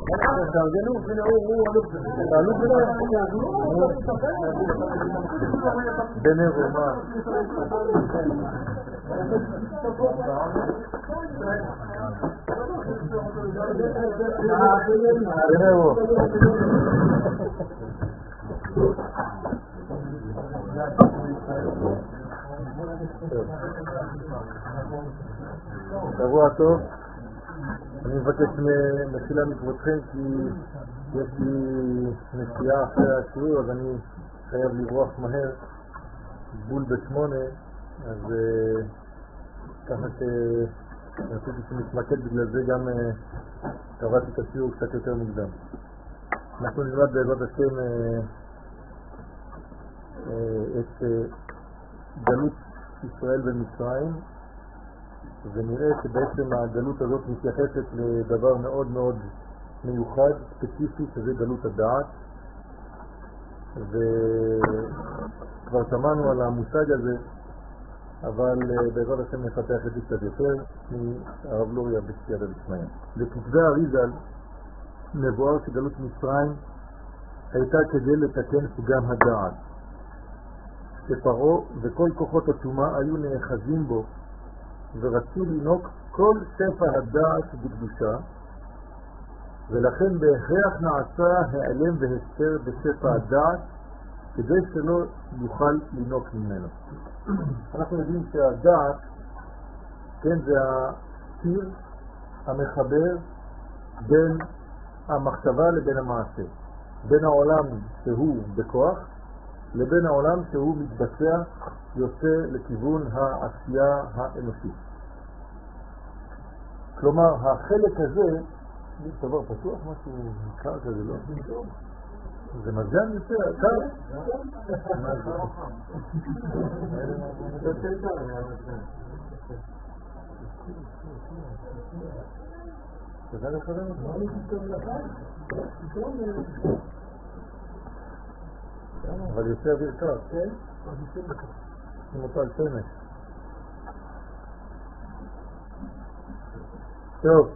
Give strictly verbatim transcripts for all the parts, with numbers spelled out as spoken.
תארגנו, הנה הוא אלוף בזה. אלוף בזה? בנרו, מה? בנרו. שבוע טוב. אני מבקש מחילה מכבודכם כי יש לי נסיעה אחרי השיעור, אז אני חייב לברוח מהר, בול בשמונה, אז ככה שרציתי שנתמקד, בגלל זה גם קראתי את השיעור קצת יותר מוקדם. אנחנו נלמד בעזרת השם את גלות ישראל במצרים, ונראה שבעצם הגלות הזאת מתייחסת לדבר מאוד מאוד מיוחד, ספציפי, שזה גלות הדעת. וכבר שמענו על המושג הזה, אבל בעזרת השם נפתח את זה קצת יותר מהרב לוריה בסייעתא דשמיא. בכתבי אריז"ל מבואר שגלות מצרים הייתה כדי לתקן פגם הדעת, שפרעה וכל כוחות הטומאה היו נאחזים בו ורצו לנוק כל ספר הדעת בקדושה, ולכן בהכרח נעשה העלם והסתר בספר הדעת כדי שלא יוכל לנוק ממנו. אנחנו יודעים שהדעת, כן, זה הציר המחבר בין המחשבה לבין המעשה, בין העולם שהוא בכוח לבין העולם שהוא מתבצע, יוצא לכיוון העשייה האנושית. כלומר, החלק הזה, זה דבר פתוח, משהו קר כזה, לא? זה מזגן יותר, קר? מה זה? תודה לך למה? מה אני תכתוב לך? אבל יוצא אוויר קר, כן? עם אותו על שמש. טוב,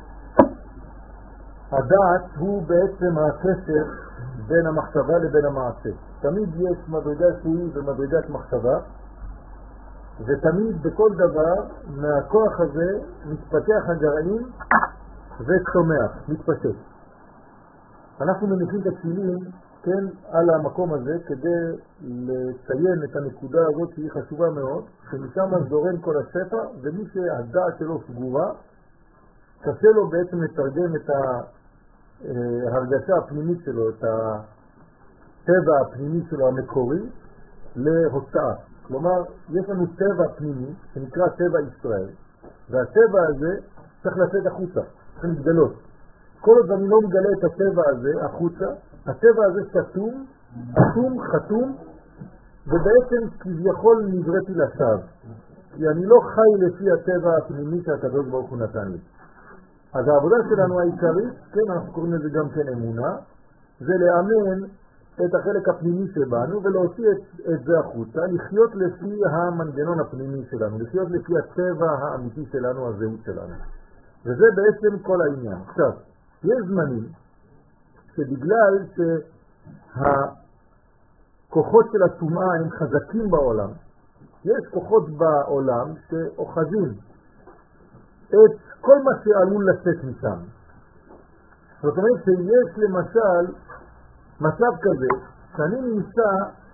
הדעת הוא בעצם הקשר בין המחשבה לבין המעשה. תמיד יש מדרגה שהיא ומדרגת מחשבה, ותמיד בכל דבר מהכוח הזה מתפתח הגרעין וצומח, מתפשט. אנחנו מניחים את התפילין, כן, על המקום הזה כדי לציין את הנקודה הזאת שהיא חשובה מאוד, שמשם זורן כל הספר, ומי שהדעת שלו סגורה, קשה לו בעצם לתרגם את ההרגשה הפנימית שלו, את הטבע הפנימי שלו המקורי, להוצאה. כלומר, יש לנו טבע פנימי שנקרא טבע ישראל, והטבע הזה צריך לצאת החוצה, צריך להתגלות. כל עוד אני לא מגלה את הטבע הזה החוצה, הטבע הזה סתום, אטום, חתום, ובעצם כביכול נבראתי לשווא, כי אני לא חי לפי הטבע הפנימי שהקדוש ברוך הוא נתן לי. אז העבודה שלנו העיקרית, כן, אנחנו קוראים לזה גם כן אמונה, זה לאמן את החלק הפנימי שבנו ולהוציא את, את זה החוצה, לחיות לפי המנגנון הפנימי שלנו, לחיות לפי הטבע האמיתי שלנו, הזהות שלנו. וזה בעצם כל העניין. עכשיו, יש זמנים שבגלל שהכוחות של הטומאה הם חזקים בעולם, יש כוחות בעולם שאוחזים את כל מה שעלול לצאת משם. זאת אומרת שיש למשל מצב כזה שאני נמצא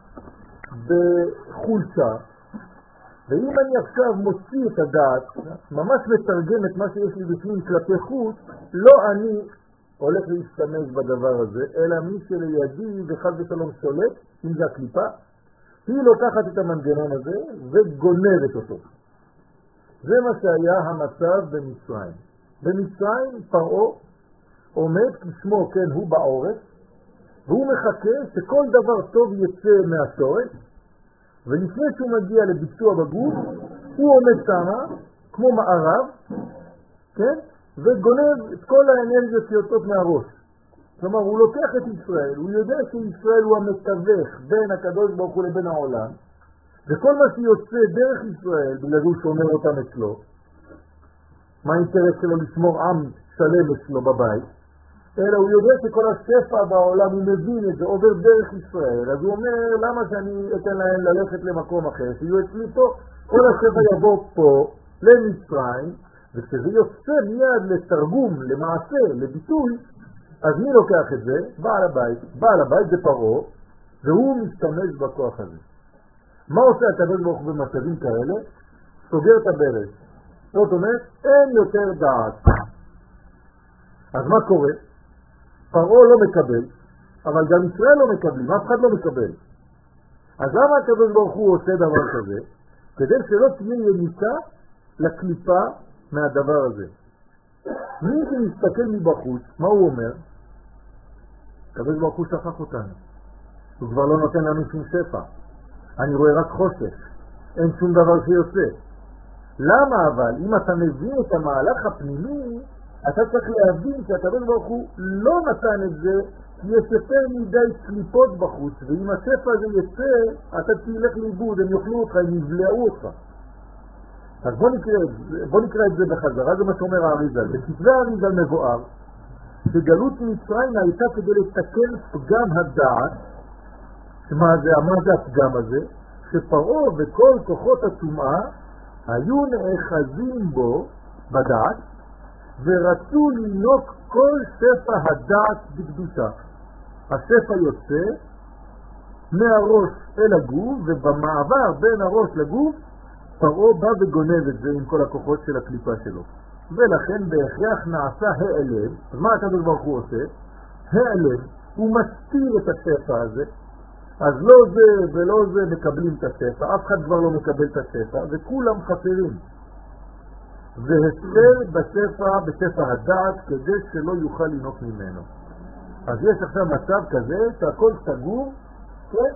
בחולשה, ואם אני עכשיו מוציא את הדעת, ממש מתרגם את מה שיש לי בפנים כלפי חוץ, לא אני הולך להשתמש בדבר הזה, אלא מי שלידי וחד ושלום שולט, אם זה הקליפה, היא לוקחת את המנגנון הזה וגונבת אותו. זה מה שהיה המצב במצרים. במצרים פרעה עומד כשמו, כן, הוא בעורף, והוא מחכה שכל דבר טוב יצא מהשורש, ולפני שהוא מגיע לביצוע בגוף, הוא עומד שמה, כמו מערב, כן? וגונב את כל האנרגיות שיוצאות מהראש. כלומר, הוא לוקח את ישראל, הוא יודע שישראל הוא המתווך בין הקדוש ברוך הוא לבין העולם, וכל מה שיוצא דרך ישראל, בגלל הוא שומר אותם אצלו, מה האינטרס שלו לשמור עם שלם אצלו בבית, אלא הוא יודע שכל השפע בעולם, הוא מבין את זה, עובר דרך ישראל. אז הוא אומר, למה שאני אתן להם ללכת למקום אחר? שיהיו אצלי פה, כל השפע יבוא פה, למצרים, וכשזה יוצא מיד לתרגום, למעשה, לביטוי, אז מי לוקח את זה? בעל הבית. בעל הבית זה פרעה, והוא משתמש בכוח הזה. מה עושה הקדוש ברוך הוא במצבים כאלה? סוגר את הברז. זאת אומרת, אין יותר דעת. אז מה קורה? פרעה לא מקבל, אבל גם ישראל לא מקבלים, אף אחד לא מקבל. אז למה הקדוש ברוך הוא עושה דבר כזה? כדי שלא תהיה יניקה לקליפה מהדבר הזה. מי שמסתכל מבחוץ, מה הוא אומר? הקדוש ברוך הוא שכח אותנו. הוא כבר לא נותן לנו שום שפע. אני רואה רק חושך. אין שום דבר שיוצא. למה אבל? אם אתה מבין את המהלך הפנימי, אתה צריך להבין שהקדוש ברוך הוא לא נתן את זה, כי יש יותר מדי קליפות בחוץ, ואם השפע הזה יצא, אתה תלך לאיבוד, הם יאכלו אותך, הם יבלעו אותך. אז בוא נקרא, בוא נקרא את זה בחזרה, זה מה שאומר האריזל. בכתבי האריזל מבואר, שגלות מצרים הייתה כדי לתקן פגם הדעת. מה זה, מה זה הפגם הזה? שפרעה וכל כוחות הטומאה היו נאחזים בו בדעת, ורצו לינוק כל שפע הדעת בקדושה. השפע יוצא מהראש אל הגוף, ובמעבר בין הראש לגוף, פרעה בא וגונב את זה עם כל הכוחות של הקליפה שלו. ולכן בהכרח נעשה העלם. אז מה הקדוש ברוך הוא עושה? העלם. הוא מסתיר את השפע הזה. אז לא זה ולא זה מקבלים את השפע, אף אחד כבר לא מקבל את השפע, וכולם חסרים. והסתר בשפע, בשפע הדעת, כדי שלא יוכל לינוק ממנו. אז יש עכשיו מצב כזה שהכל סגור, כן?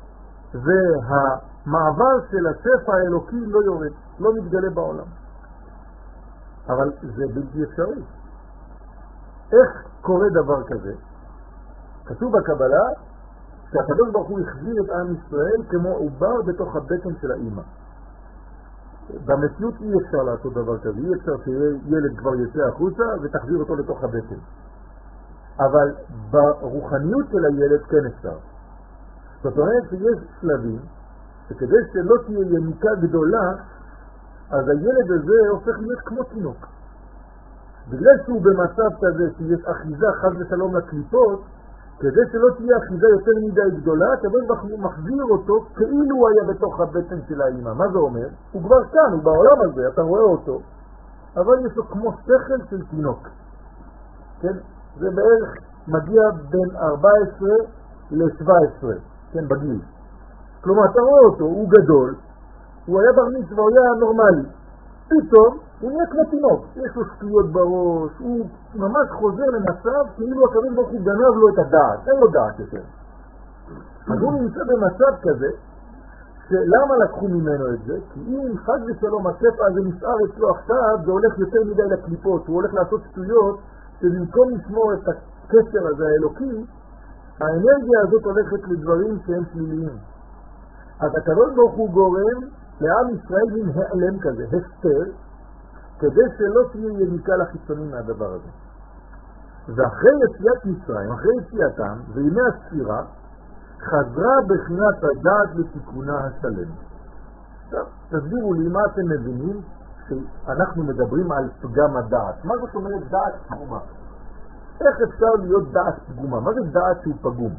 והמעבר של השפע האלוקי לא יורד, לא מתגלה בעולם. אבל זה בלתי אפשרי. איך קורה דבר כזה? כתוב בקבלה שהקדוש ברוך הוא החזיר את עם ישראל כמו עובר בתוך הבטן של האמא. במציאות אי אפשר לעשות דבר כזה, אי אפשר שילד כבר יצא החוצה ותחזיר אותו לתוך הבטן. אבל ברוחניות של הילד כן אפשר. זאת אומרת שיש שלבים שכדי שלא תהיה יניקה גדולה, אז הילד הזה הופך להיות כמו תינוק. בגלל שהוא במצב כזה שיש אחיזה חד ושלום לקליפות, כדי שלא תהיה אחיזה יותר מדי גדולה, הקדוש ברוך הוא מחזיר אותו כאילו הוא היה בתוך הבטן של האמא. מה זה אומר? הוא כבר כאן, הוא בעולם הזה, אתה רואה אותו, אבל יש לו כמו שכל של תינוק. כן? זה בערך מגיע בין ארבע עשרה ל-שבע עשרה, כן, בגיל. כלומר, אתה רואה אותו, הוא גדול, הוא היה בר מצווה, הוא היה נורמלי. פתאום הוא נהיה כמו תינוק, יש לו שטויות בראש, הוא ממש חוזר למצב כאילו הקדוש ברוך הוא גנב לו את הדעת, אין לו דעת יותר. אז הוא נמצא במצב כזה, שלמה לקחו ממנו את זה? כי אם חד ושלום השפע הזה נשאר אצלו עכשיו, זה הולך יותר מדי לקליפות, הוא הולך לעשות שטויות, שבמקום לשמור את הקשר הזה האלוקי, האנרגיה הזאת הולכת לדברים שהם שליליים. אז הקדוש ברוך הוא גורם לעם ישראל מן העלם כזה, הסתר, כדי שלא תהיה יניקה לחיצונים מהדבר הזה. ואחרי יציאת מצרים, אחרי יציאתם, וימי הספירה, חזרה בחינת הדעת לתיקונה השלם. עכשיו, תסבירו לי מה אתם מבינים שאנחנו מדברים על פגם הדעת. מה זאת אומרת דעת פגומה? איך אפשר להיות דעת פגומה? מה זה דעת שהוא פגום?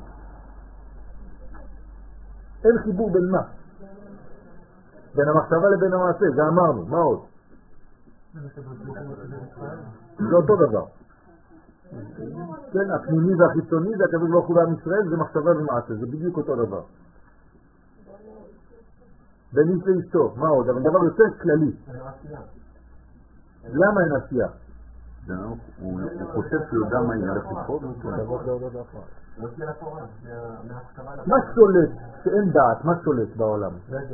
אין חיבור בין מה? בין המחשבה לבין המעשה, זה אמרנו, מה עוד? זה אותו דבר. כן, הפנימי והחיצוני זה הקדוש ברוך הוא לעם ישראל, זה מחשבה ומעשה, זה בדיוק אותו דבר. בין איש לאשתו, מה עוד? אבל דבר יותר כללי. למה אין עשייה? הוא חושב שהוא יודע מה ינלך לבחור? מה שולט? שאין דעת, מה שולט בעולם?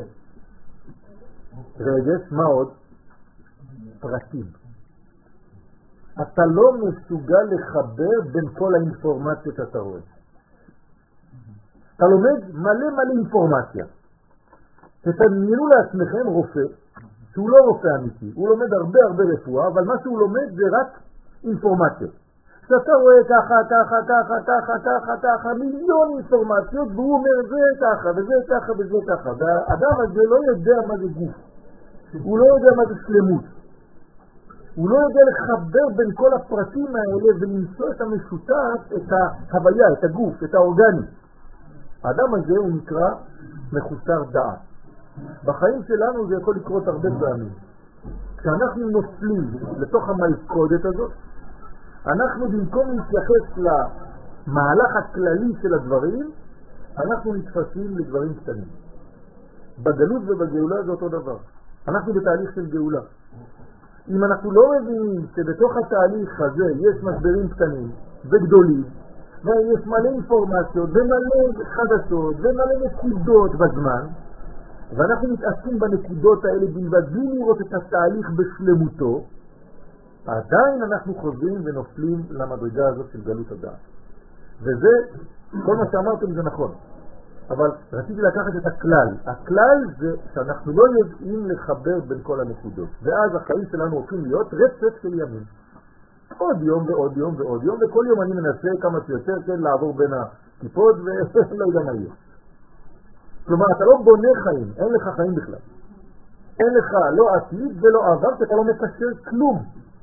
רגש, מה עוד? פרטים. אתה לא מסוגל לחבר בין כל האינפורמציות שאתה רואה. אתה לומד מלא מלא אינפורמציה. תדמיינו לעצמכם רופא, שהוא לא רופא אמיתי, הוא לומד הרבה הרבה רפואה, אבל מה שהוא לומד זה רק אינפורמציות. שאתה רואה ככה, ככה, ככה, ככה, ככה, ככה, מיליון אינפורמציות, והוא אומר זה ככה, וזה ככה, וזה ככה. והאדם הזה לא יודע מה זה גוף. הוא לא יודע מה זה שלמות. הוא לא יודע לחבר בין כל הפרטים האלה ולמצוא את המשותף, את ההוויה, את הגוף, את האורגני. האדם הזה הוא נקרא מחוסר דעת. בחיים שלנו זה יכול לקרות הרבה פעמים. כשאנחנו נופלים לתוך המלכודת הזאת, אנחנו במקום להתייחס למהלך הכללי של הדברים, אנחנו נתפסים לדברים קטנים. בגלות ובגאולה זה אותו דבר. אנחנו בתהליך של גאולה. אם אנחנו לא מבינים שבתוך התהליך הזה יש משברים קטנים וגדולים, ויש מלא אינפורמציות ומלא חדשות ומלא נקודות בזמן, ואנחנו מתעסקים בנקודות האלה בלבד בלי לראות את התהליך בשלמותו, עדיין אנחנו חוזרים ונופלים למדרגה הזאת של גלות הדעת. וזה, כל מה שאמרתם זה נכון. אבל רציתי לקחת את הכלל. הכלל זה שאנחנו לא יודעים לחבר בין כל הנקודות. ואז החיים שלנו הופכים להיות רצף של ימים. עוד יום ועוד יום ועוד יום, וכל יום אני מנסה כמה שיותר כן לעבור בין הכיפות ולא יודע מה יהיה. כלומר, אתה לא בונה חיים, אין לך חיים בכלל. אין לך לא עתיד ולא עבר, כי אתה לא מקשר כלום.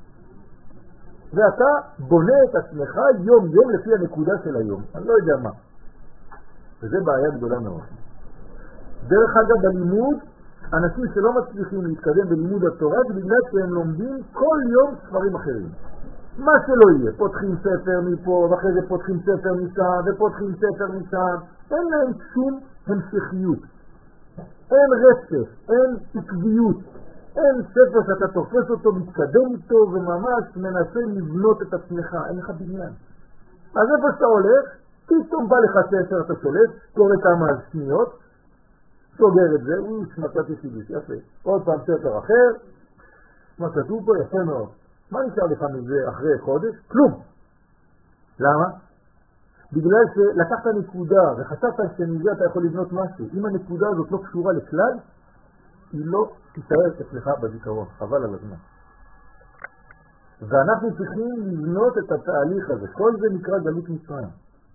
ואתה בונה את עצמך יום יום לפי הנקודה של היום. אני לא יודע מה. וזה בעיה גדולה מאוד. דרך אגב, בלימוד, אנשים שלא מצליחים להתקדם בלימוד התורה, זה בגלל שהם לומדים כל יום ספרים אחרים. מה שלא יהיה, פותחים ספר מפה, ואחרי זה פותחים ספר משם, ופותחים ספר משם. אין להם שום המשכיות. אין רצף, אין עקביות. אין ספר שאתה תופס אותו, מתקדם איתו, וממש מנסה לבנות את עצמך. אין לך בניין. אז איפה שאתה הולך, פתאום בא לך ספר, אתה שולט, קורא כמה שניות, סוגר את זה, הוא מצאתי סיביש, יפה. עוד פעם ספר אחר, מה כתוב פה, יפה מאוד. מה נשאר לך מזה אחרי חודש? כלום. למה? בגלל שלקחת נקודה וחשבת שמזה אתה יכול לבנות משהו. אם הנקודה הזאת לא קשורה לכלל, היא לא תישאר אצלך בזיכרון, חבל על הזמן. ואנחנו צריכים לבנות את התהליך הזה. כל זה נקרא גלות מצרים.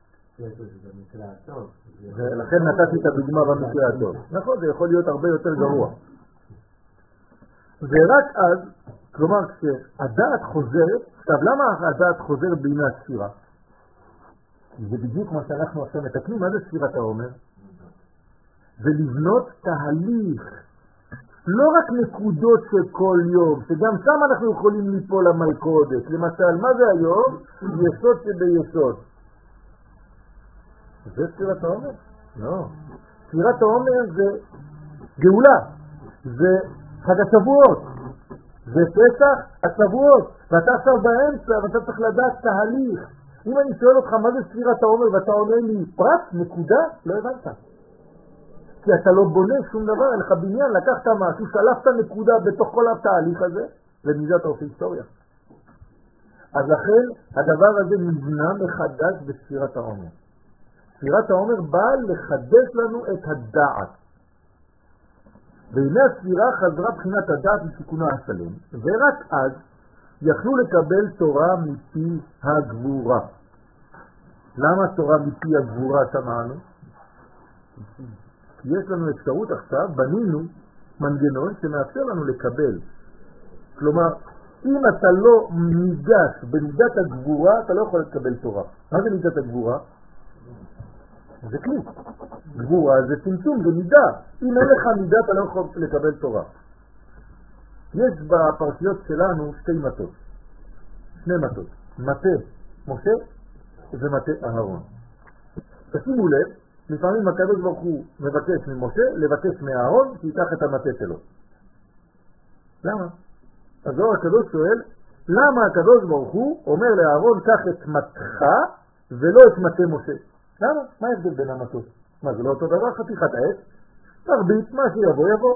ולכן נתתי את הדוגמה במקרה הטוב. נכון, זה יכול להיות הרבה יותר גרוע. ורק אז, כלומר, כשהדעת חוזרת, עכשיו למה הדעת חוזרת בימי הספירה? זה בדיוק מה שאנחנו עכשיו מתקנים. מה זה ספירת העומר? זה לבנות תהליך, לא רק נקודות של כל יום, שגם שם אנחנו יכולים ליפול למלכודת. למשל, מה זה היום? יסוד שביסוד. זה ספירת העומר? לא. ספירת העומר זה גאולה, זה חג השבועות, זה פסח השבועות, ואתה עכשיו באמצע ואתה צריך לדעת תהליך. אם אני שואל אותך מה זה ספירת העומר ואתה אומר לי פרט, נקודה, לא הבנת. כי אתה לא בונה שום דבר, אין לך בניין, לקחת משהו, שלפת נקודה בתוך כל התהליך הזה, ומזה אתה עושה היסטוריה. אז לכן הדבר הזה נבנה מחדש בספירת העומר. ספירת העומר באה לחדש לנו את הדעת. והנה הספירה חזרה בחינת הדעת מתיקונה השלם, ורק אז יכלו לקבל תורה מפי הגבורה. למה תורה מפי הגבורה שמענו? כי יש לנו אפשרות עכשיו, בנינו מנגנון שמאפשר לנו לקבל. כלומר, אם אתה לא ניגש במידת הגבורה, אתה לא יכול לקבל תורה. מה זה מידת הגבורה? זה כלי. גבורה זה צמצום, זה מידה. אם אין לך מידה, אתה לא יכול לקבל תורה. יש בפרשיות שלנו שתי מטות. שני מטות. מטה משה ומטה אהרון. תשימו לב, לפעמים הקדוש ברוך הוא מבקש ממשה לבקש מאהרון שייקח את המטה שלו. למה? אז זו הקדוש שואל, למה הקדוש ברוך הוא אומר לאהרון קח את מטך ולא את מטה משה? למה? מה ההבדל בין המטות? מה, זה לא אותו דבר? חתיכת העץ? תרבית, מה שיבוא יבוא.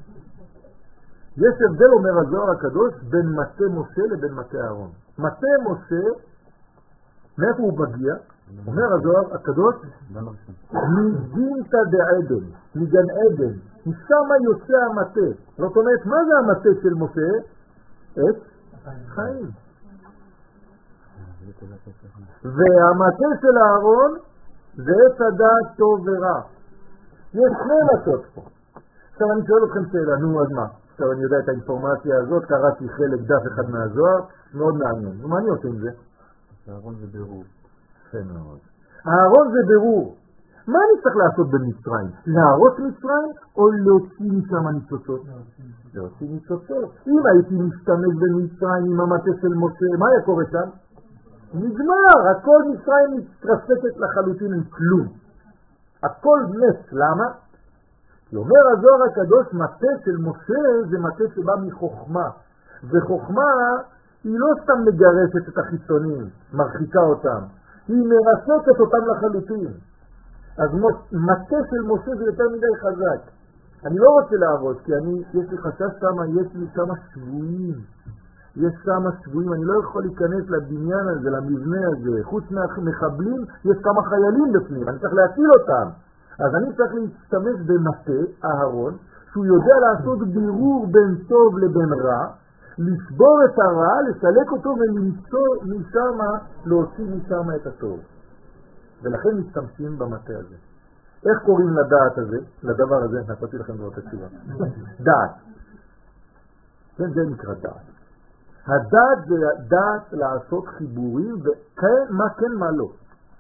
יש הבדל, אומר הזוהר הקדוש, בין מטה משה לבין מטה אהרון. מטה משה, מאיפה הוא מגיע? אומר הזוהר הקדוש, מגינתא דעדן, מגן עדן, משם יוצא המטה. זאת אומרת, מה זה המטה של משה? את חיים. והמטה של הארון זה עץ הדעת טוב ורע. יש שני מטות פה. עכשיו אני שואל אתכם שאלה, נו אז מה? עכשיו אני יודע את האינפורמציה הזאת, קראתי חלק דף אחד מהזוהר, מאוד מעניין. מה אני עושה עם זה? הארון זה בירור. הארון זה בירור. מה אני צריך לעשות במצרים? להרוס מצרים או להוציא משם ניצוצות? להוציא ניצוצות. אם הייתי משתמש במצרים עם המטה של משה, מה היה קורה שם? נגמר, הכל מצרים מתרסקת לחלוטין עם כלום. הכל נס, למה? כי אומר הזוהר הקדוש, מטה של משה זה מטה שבא מחוכמה. וחוכמה היא לא סתם מגרשת את החיצונים, מרחיקה אותם. היא מרסקת אותם לחלוטין. אז מטה של משה זה יותר מדי חזק. אני לא רוצה לעבוד, כי אני, יש לי חשש שמה, יש לי כמה שבועים. יש כמה שבועים, אני לא יכול להיכנס לבניין הזה, למבנה הזה. חוץ מהמחבלים, יש כמה חיילים בפנים, אני צריך להציל אותם. אז אני צריך להשתמש במטה, אהרון, שהוא יודע לעשות בירור בין טוב לבין רע, לשבור את הרע, לסלק אותו ולמצוא משם, להוציא משם את הטוב. ולכן משתמשים במטה הזה. איך קוראים לדעת הזה, לדבר הזה? נתתי לכם זאת התשובה. דעת. כן, זה נקרא דעת. הדעת זה דעת לעשות חיבורים, ומה כן, מה לא.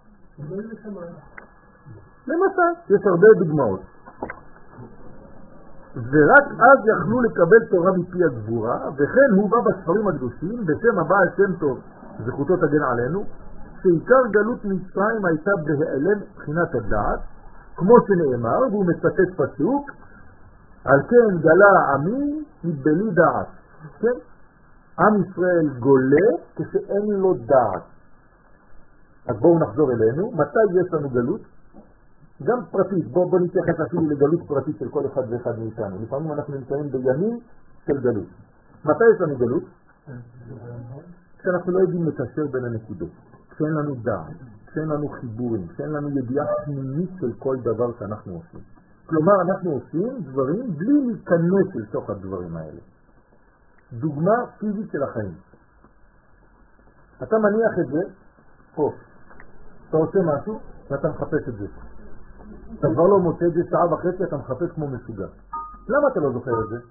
למשל, יש הרבה דוגמאות. ורק אז יכלו לקבל תורה מפי הגבורה, וכן הוא בא בספרים הקדושים, בשם הבעל שם טוב, זכותו תגן עלינו, שעיקר גלות מצרים הייתה בהיעלם בחינת הדעת, כמו שנאמר, והוא מצטט פסוק, על כן גלה עמי מבלי דעת. כן? עם ישראל גולה כשאין לו דעת. אז בואו נחזור אלינו. מתי יש לנו גלות? גם פרטית. בואו בוא נתייחס אפילו לגלות פרטית של כל אחד ואחד מאיתנו. לפעמים אנחנו נמצאים בימים של גלות. מתי יש לנו גלות? כשאנחנו לא יודעים לקשר בין הנקודות. כשאין לנו דעת, כשאין לנו חיבורים, כשאין לנו ידיעה פנימית של כל דבר שאנחנו עושים. כלומר, אנחנו עושים דברים בלי להיכנס לתוך הדברים האלה. דוגמה פיזית של החיים. אתה מניח את זה פה. אתה עושה משהו ואתה מחפש את זה. אתה כבר לא מוצא את זה שעה וחצי, אתה מחפש כמו משוגע. למה אתה לא זוכר את זה?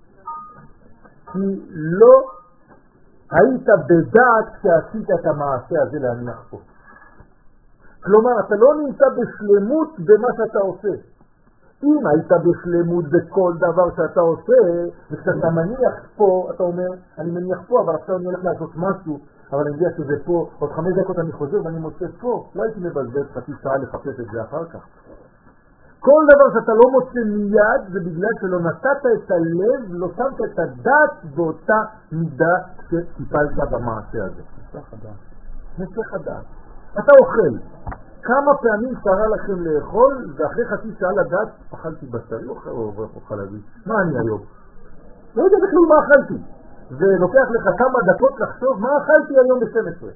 כי לא היית בדעת כשעשית את המעשה הזה להניח פה. כלומר, אתה לא נמצא בשלמות במה שאתה עושה. אם היית בשלמות בכל דבר שאתה עושה, וכשאתה מניח פה, אתה אומר, אני מניח פה, אבל עכשיו אני הולך לעשות משהו, אבל אני יודע שזה פה, עוד חמש דקות אני חוזר ואני מוצא פה. לא הייתי מבזבז חצי שעה לחפש את זה אחר כך. כל דבר שאתה לא מוצא מיד, זה בגלל שלא נתת את הלב, לא שמת את הדעת באותה מידה שטיפלת במעשה הזה. נצח הדעת. נצח הדעת. אתה אוכל. כמה פעמים קרה לכם לאכול, ואחרי חצי שעה לדעת, אכלתי בשרי או חלבי? מה אני היום? לא יודע בכלל מה אכלתי. ולוקח לך כמה דקות לחשוב מה אכלתי היום ב-שתים עשרה.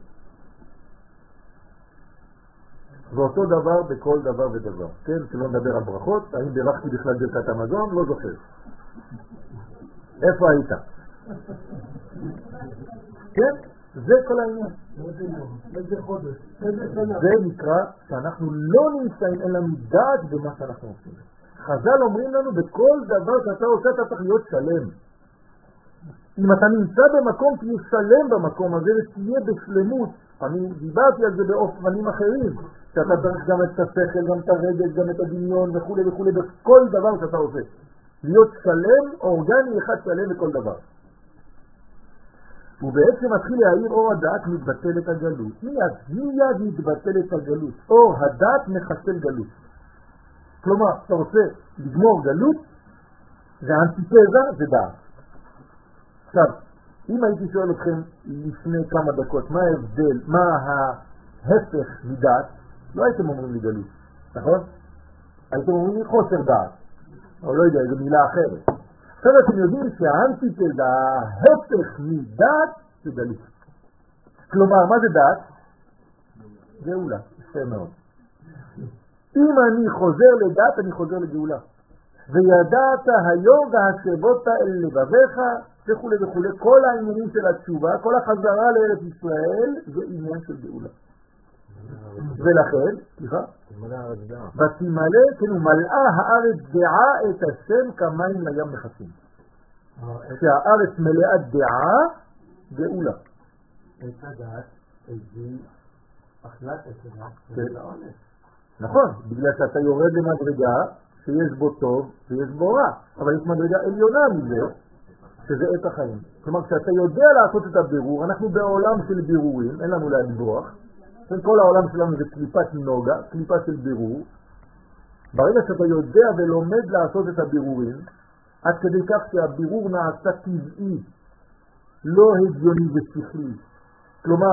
ואותו דבר בכל דבר ודבר. כן, שלא נדבר על ברכות, האם בירכתי בכלל ברכת המזון? לא זוכר. איפה היית? כן? זה כל העניין. איזה חודש, איזה שנה. זה נקרא שאנחנו לא נמצאים, אין לנו דעת במה שאנחנו עושים. חז"ל אומרים לנו, בכל דבר שאתה עושה אתה צריך להיות שלם. אם אתה נמצא במקום, תהיה שלם במקום הזה ותהיה בשלמות. אני דיברתי על זה באופנים אחרים, שאתה צריך גם את השכל, גם את הרגש, גם את הדמיון וכו' וכו', בכל דבר שאתה עושה. להיות שלם, אורגני אחד שלם בכל דבר. ובעצם מתחיל להעיר אור הדעת מתבטלת הגלות. מיד, מיד מתבטלת הגלות. אור הדעת מחסל גלות. כלומר, אתה רוצה לגמור גלות, זה אנטיתזה, זה דעת. עכשיו, אם הייתי שואל אתכם לפני כמה דקות, מה ההבדל, מה ההפך מדעת, לא הייתם אומרים לי גלות, נכון? הייתם אומרים לי חוסר דעת, או לא יודע, זו מילה אחרת. עכשיו אתם יודעים שהאנטיתזה, ההפך מדעת, זה גלות. כלומר, מה זה דעת? גאולה, יפה מאוד. אם אני חוזר לדעת, אני חוזר לגאולה. וידעת היום והשבות אל לבביך, וכו' וכו'. כל העניינים של התשובה, כל החזרה לארץ ישראל, זה עניין של גאולה. ולכן, סליחה, ותמלא, כן, ומלאה הארץ דעה את השם כמים לים מחסים. שהארץ מלאה דעה, גאולה. את הדעת, איזה החלט את הדעת, זה העונש. נכון, בגלל שאתה יורד למדרגה שיש בו טוב ויש בו רע, אבל יש מדרגה עליונה מזה, שזה עת החיים. כלומר, כשאתה יודע לעשות את הבירור, אנחנו בעולם של בירורים, אין לנו לאן לברוח, כל העולם שלנו זה קליפת נוגה, קליפה של בירור. ברגע שאתה יודע ולומד לעשות את הבירורים, עד כדי כך שהבירור נעשה טבעי, לא הגיוני ושכלי. כלומר,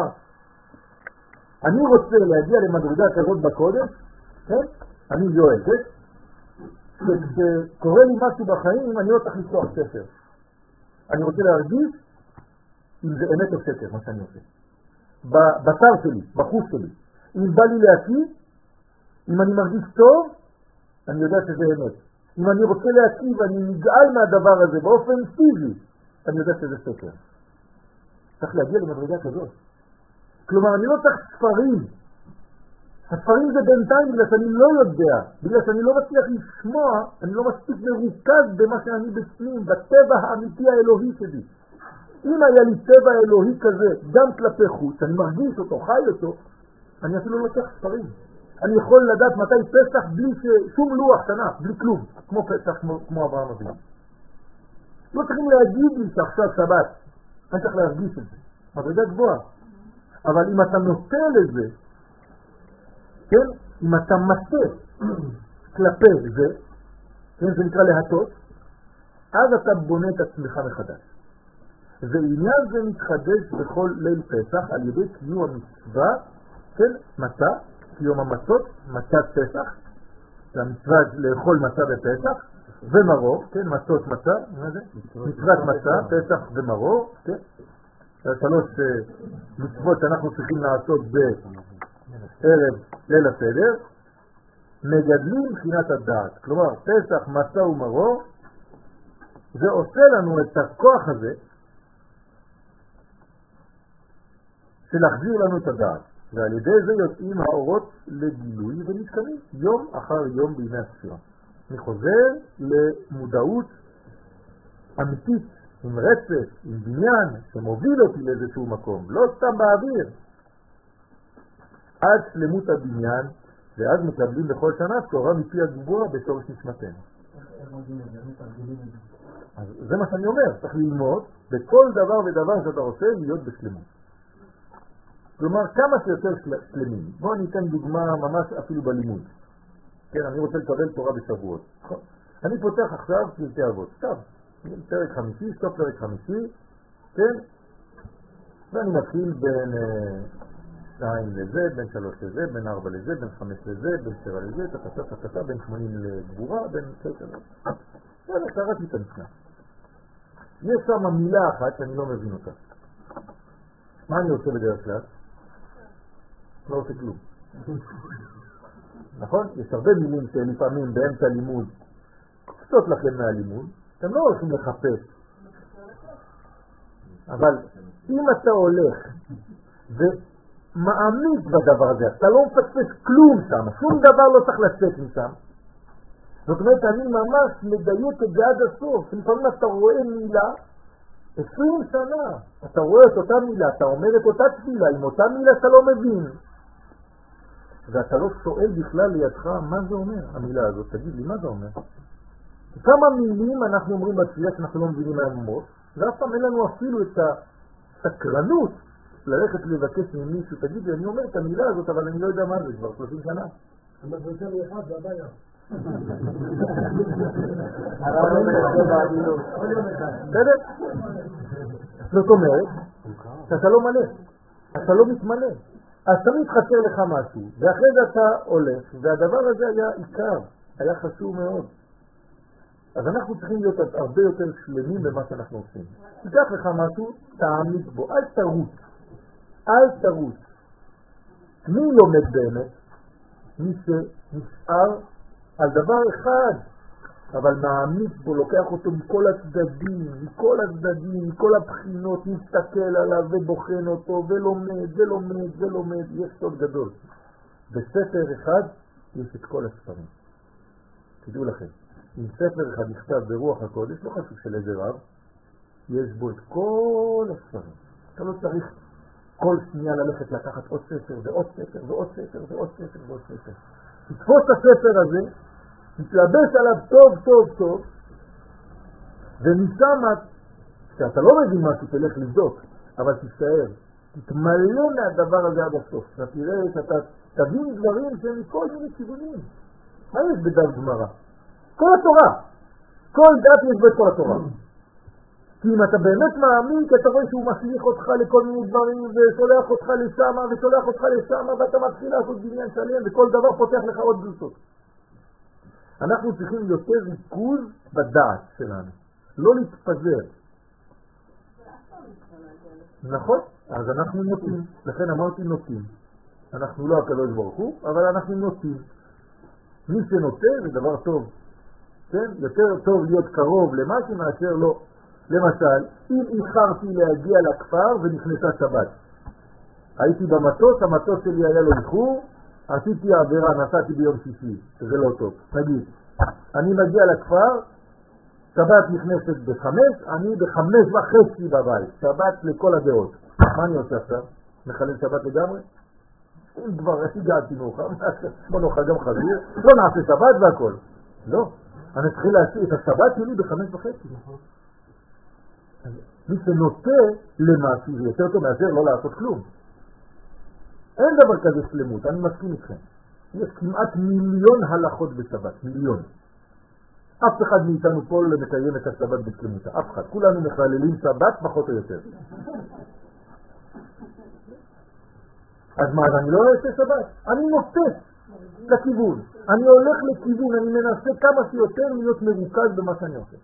אני רוצה להגיע למדרגה כזאת בקודש, כן? אני יואל, כן? כשקורה לי משהו בחיים, אני לא צריך לפתוח ספר. אני רוצה להרגיש אם זה אמת או שקר, מה שאני עושה. בבשר שלי, בחוש שלי. אם בא לי להקיא, אם אני מרגיש טוב, אני יודע שזה אמת. אם אני רוצה להקיא ואני נגעל מהדבר הזה באופן פיזי, אני יודע שזה שקר. צריך להגיע למדרגה כזאת. כלומר, אני לא צריך ספרים. הספרים זה בינתיים בגלל שאני לא יודע, בגלל שאני לא מצליח לשמוע, אני לא מספיק מרוכז במה שאני בפנים, בטבע האמיתי האלוהי שלי. אם היה לי טבע אלוהי כזה, גם כלפי חוץ, אני מרגיש אותו, חי אותו, אני אפילו לא צריך ספרים. אני יכול לדעת מתי פסח בלי שום לוח שנה, בלי כלום, כמו פסח, כמו, כמו אברהם אבינו. לא צריכים להגיד לי שעכשיו שבת, אני צריך להרגיש את זה. מדרגה גבוהה. אבל אם אתה נוטה לזה, כן? אם אתה מטה כלפי זה, כן? זה נקרא להטות, אז אתה בונה את עצמך מחדש. ועניין זה מתחדש בכל ליל פסח על ידי קיום המצווה, כן? מצה, קיום המצות, מצת פסח, זה המצווה לאכול מצה בפסח, ומרור, כן? מצות מצה, מה זה? מצוות מצה, פסח ומרור, כן? שלוש מצוות שאנחנו צריכים לעשות בערב ליל הסדר, מגדלים בחינת הדעת. כלומר, פסח, מצה ומרור, זה עושה לנו את הכוח הזה של להחזיר לנו את הדעת. ועל ידי זה יוצאים האורות לגילוי ונתקנים יום אחר יום בימי הספירה. אני חוזר למודעות אמיתית, עם רצף, עם בניין, שמוביל אותי לאיזשהו מקום, לא סתם באוויר. עד שלמות הבניין, ואז מקבלים בכל שנה תורה מפי הגבוה בשורש נשמתנו. אז זה מה שאני אומר, צריך ללמוד בכל דבר ודבר שאתה רוצה להיות בשלמות. כלומר, כמה שיותר שלמים. בואו אני אתן דוגמה ממש אפילו בלימוד. כן, אני רוצה לקבל תורה בשבועות. אני פותח עכשיו פרקי אבות. טוב, פרק חמישי, סוף פרק חמישי, כן? ואני מתחיל בין שתיים לזה, בין שלוש לזה, בין ארבע לזה, בין חמש לזה, בין שבע לזה, תקטה תקטה, בין שמונים לגבורה, בין תשע לזה. ואני קראתי את המשנה. יש שם מילה אחת שאני לא מבין אותה. מה אני עושה בדרך כלל? לא עושה כלום. נכון? יש הרבה מילים שלפעמים באמצע לימוד קצות לכם מהלימוד, אתם לא הולכים לחפש. אבל אם אתה הולך ומעמיד בדבר הזה, אתה לא מפספס כלום שם, שום דבר לא צריך לצאת משם. זאת אומרת, אני ממש מדייק את זה עד הסוף. לפעמים אתה רואה מילה, עשרים שנה, אתה רואה את אותה מילה, אתה אומר את אותה תפילה, עם אותה מילה אתה לא מבין. ואתה לא שואל בכלל לידך מה זה אומר, המילה הזאת. תגיד לי, מה זה אומר? כמה מילים אנחנו אומרים בתפילה שאנחנו לא מבינים מה אומרות, ואף פעם אין לנו אפילו את הסקרנות ללכת לבקש ממישהו, תגיד לי, אני אומר את המילה הזאת, אבל אני לא יודע מה זה, כבר שלושים שנה. אבל זה יותר לי אחד, זה הבעיה. בסדר? זאת אומרת, שאתה לא מלא, אתה לא מתמלא. אז תמיד חסר לך משהו, ואחרי זה אתה הולך, והדבר הזה היה עיקר, היה חשוב מאוד. אז אנחנו צריכים להיות הרבה יותר שלמים במה שאנחנו עושים. תיקח לך משהו, תעמיד בו, אל תרוץ, אל תרוץ. מי לומד באמת? מי שנשאר על דבר אחד, אבל מעמיק בו, לוקח אותו מכל הצדדים, מכל הצדדים, מכל הבחינות, מסתכל עליו ובוחן אותו ולומד ולומד ולומד. יש סוד גדול. בספר אחד יש את כל הספרים. תדעו לכם, אם ספר אחד נכתב ברוח הקודש, לא חשוב של איזה רב, יש בו את כל הספרים. אתה לא צריך כל שנייה ללכת לקחת עוד ספר ועוד ספר ועוד ספר ועוד ספר ועוד ספר. תתפוס את הספר הזה, תתלבש עליו טוב טוב טוב, ומשם שאתה לא מבין משהו תלך לבדוק, אבל תשתער, תתמלא מהדבר הזה עד הסוף. אתה תראה שאתה תבין דברים שהם מכל מיני כיוונים. מה יש בדף גמרא? כל התורה. כל דף יש בו את כל התורה. כי אם אתה באמת מאמין, אתה רואה שהוא משליך אותך לכל מיני דברים, ושולח אותך לשמה, ושולח אותך לשמה, ואתה מתחיל לעשות בניין שלם, וכל דבר פותח לך עוד דלתות. אנחנו צריכים יותר ריכוז בדעת שלנו, לא להתפזר. נכון? אז אנחנו נוטים, לכן אמרתי נוטים. אנחנו לא הקדוש ברוך הוא, אבל אנחנו נוטים. מי שנוטה זה דבר טוב. כן? יותר טוב להיות קרוב למשהו מאשר לא. למשל, אם איחרתי להגיע לכפר ונכנסה שבת, הייתי במטוס, המטוס שלי היה לו איחור, עשיתי עבירה, נסעתי ביום שישי, שזה לא טוב. נגיד, אני מגיע לכפר, שבת נכנסת בחמש, אני בחמש וחצי בבית, שבת לכל הדעות. מה אני עושה עכשיו? מחלל שבת לגמרי? אם כבר הגעתי מאוחר, בוא נאכל גם חזיר, לא נעשה שבת והכל. לא, אני צריך להעשי את השבת שלי בחמש וחצי. מי שנוטה למשהו זה יותר טוב מאשר לא לעשות כלום. אין דבר כזה שלמות, אני מסכים איתכם. יש כמעט מיליון הלכות בשבת, מיליון. אף אחד מאיתנו פה לא מקיים את השבת בשלמותה, אף אחד. כולנו מחללים שבת פחות או יותר. אז מה, אני לא עושה שבת? אני נוטה לכיוון. אני הולך לכיוון, אני מנסה כמה שיותר להיות מרוכז במה שאני עושה.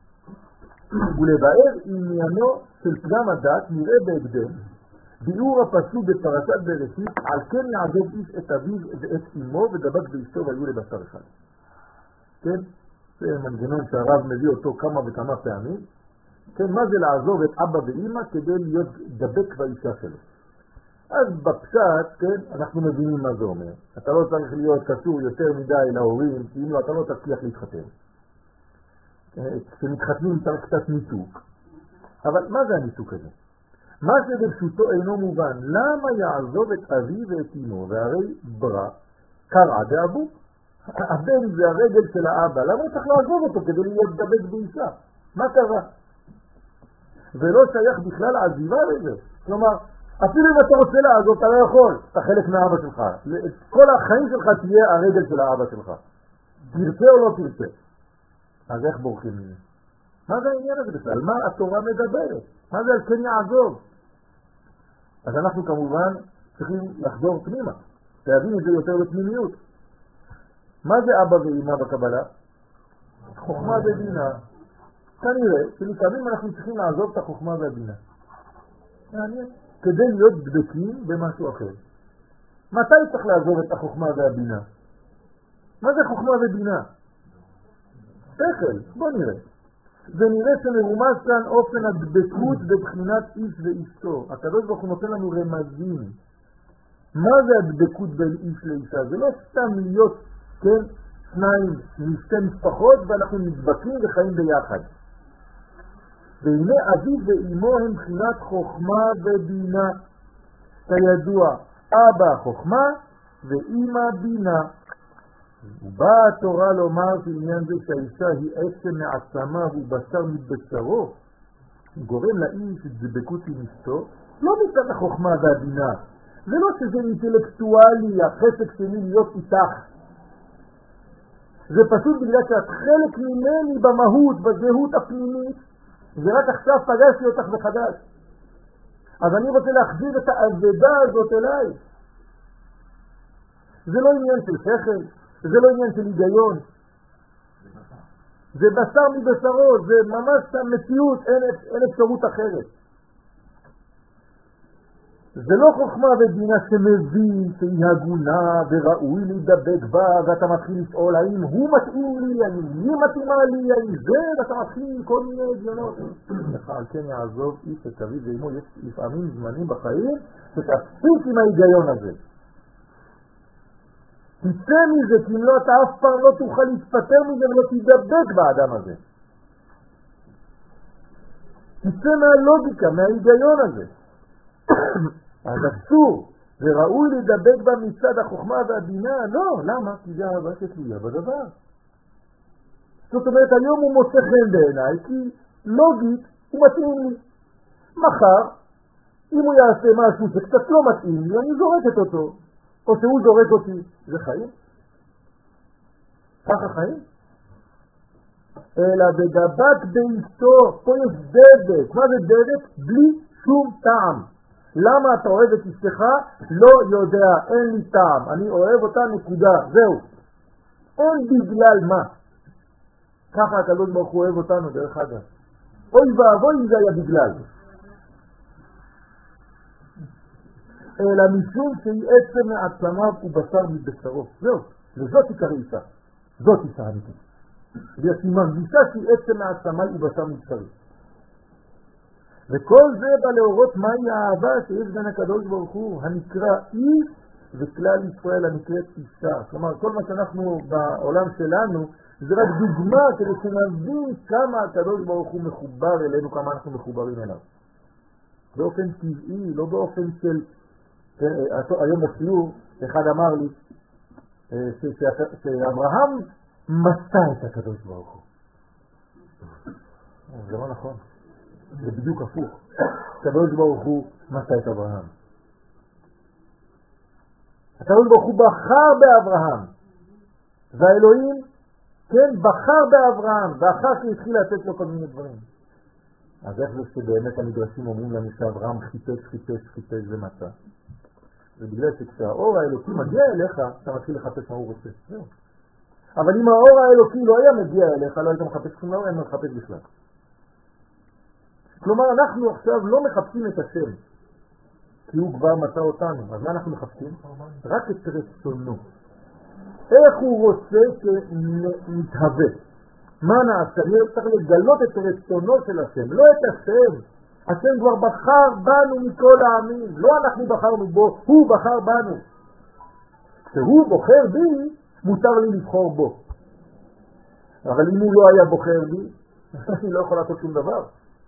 ולבאר עניינו של פגם הדת נראה בהקדם ביאור הפסוק בפרשת בראשית, על כן יעזוב איש את אביו ואת אמו ודבק באשתו והיו לבשר אחד. כן? זה מנגנון שהרב מביא אותו כמה וכמה פעמים. כן, מה זה לעזוב את אבא ואמא כדי להיות דבק באישה שלו? אז בפשט, כן, אנחנו מבינים מה זה אומר. אתה לא צריך להיות קשור יותר מדי להורים, כי אם לא, אתה לא תצליח להתחתן. כשמתחתנים צריך קצת ניתוק. אבל מה זה הניתוק הזה? מה שברשותו אינו מובן, למה יעזוב את אבי ואת אמו, והרי ברא קרע באבו. הבן זה הרגל של האבא, למה הוא צריך לעזוב אותו כדי להיות דבק באישה? מה קרה? ולא שייך בכלל העזיבה לזה. כלומר, אפילו אם אתה רוצה לעזוב, אתה לא יכול, אתה חלק מהאבא שלך. כל החיים שלך תהיה הרגל של האבא שלך. תרצה או לא תרצה. אז איך בורחים מזה? מה זה העניין הזה בכלל? מה התורה מדברת? מה זה על כן יעזוב? אז אנחנו כמובן צריכים לחזור פנימה, להבין את זה יותר בפנימיות. מה זה אבא ואמא בקבלה? חוכמה ובינה. כנראה שלפעמים אנחנו צריכים לעזוב את החוכמה והבינה. מעניין. כדי להיות דבקים במשהו אחר. מתי צריך לעזוב את החוכמה והבינה? מה זה חוכמה ובינה? שכל, בוא נראה. ונראה שמרומז כאן אופן הדבקות בבחינת איש ואשתו. הקדוש ברוך הוא נותן לנו רמזים. מה זה הדבקות בין איש לאישה? זה לא סתם להיות, כן, שניים משתי משפחות ואנחנו נדבקים וחיים ביחד. והנה אביו ואמו הם בחינת חוכמה ובינה. כידוע, אבא חוכמה ואמא בינה. ובאה התורה לומר שעניין זה שהאישה היא עצם מעצמה והוא בשר מבשרו, גורם לאיש דבקות עם אשתו, לא מצד החוכמה והבינה. זה לא שזה אינטלקטואלי, החסק שלי להיות איתך. זה פשוט בגלל שאת חלק ממני במהות, בזהות הפנימית, ורק עכשיו פגשתי אותך מחדש. אז אני רוצה להחזיר את העבודה הזאת אליי. זה לא עניין של שכל, זה לא עניין של היגיון. זה בשר מבשרו, זה ממש המציאות, אין, אין אפשרות אחרת. זה לא חוכמה ובינה שמבין שהיא הגונה וראוי להידבק בה, ואתה מתחיל לשאול האם הוא מתאים לי, האם היא מתאימה לי, האם זה, ואתה מתחיל כל מיני הגיונות. לך על כן יעזוב איש את אביו ואמו. יש לפעמים זמנים בחיים שתפסיק עם ההיגיון הזה. תצא מזה, כי אם לא אתה אף פעם לא תוכל להתפטר מזה ולא תידבק באדם הזה. תצא מהלוגיקה, מההיגיון הזה. אז אסור, וראוי לדבק בה מצד החוכמה והבינה. לא, למה? כי זה אהבה שתלויה בדבר. זאת אומרת, היום הוא מוצא חן בעיניי, כי לוגית הוא מתאים לי. מחר, אם הוא יעשה משהו שקצת לא מתאים לי, אני זורקת אותו, או שהוא זורק אותי. זה חיים? ככה חיים? אלא בדבק באיסו, פה יש דבק. מה זה דבק? בלי שום טעם. למה אתה אוהב את אשתך? לא יודע, אין לי טעם. אני אוהב אותה, נקודה, זהו. אין בגלל מה. ככה הקדוש ברוך הוא אוהב אותנו דרך אגב. אוי ואבוי אם זה היה בגלל. אלא משום שהיא עצם מעצמיו ובשר מבשרו. זהו, וזאת עיקר אישה. זאת אישה אמיתית. והיא מרגישה שהיא עצם מעצמי ובשר מבשרי. וכל זה בא להורות מהי האהבה שיש בין הקדוש ברוך הוא, הנקרא איש וכלל ישראל הנקראת אישה. כלומר, כל מה שאנחנו בעולם שלנו זה רק דוגמה כדי שנבין כמה הקדוש ברוך הוא מחובר אלינו, כמה אנחנו מחוברים אליו. באופן טבעי, לא באופן של... היום בשיעור אחד אמר לי שאברהם מסע את הקדוש ברוך הוא. זה לא נכון. זה בדיוק הפוך. הקדוש ברוך הוא מסע את אברהם. הקדוש ברוך הוא בחר באברהם. והאלוהים, כן, בחר באברהם, ואחר שהתחיל לתת לו כל מיני דברים. אז איך זה שבאמת המדרשים אומרים לנו שאברהם חיפש, חיפש, חיפש ומצא? זה בגלל שכשהאור האלוקי מגיע אליך, אתה מתחיל לחפש מה הוא רוצה. זהו. אבל אם האור האלוקי לא היה מגיע אליך, לא היית מחפש כלום, לא היה מחפש בכלל. כלומר, אנחנו עכשיו לא מחפשים את השם, כי הוא כבר מצא אותנו. אז מה אנחנו מחפשים? רק את רצונו. איך הוא רוצה שנתהווה? מה נעשה? אני צריך לגלות את רצונו של השם, לא את השם. השם כבר בחר בנו מכל העמים, לא אנחנו בחרנו בו, הוא בחר בנו. כשהוא בוחר בי, מותר לי לבחור בו. אבל אם הוא לא היה בוחר בי, אני לא יכול לעשות שום דבר.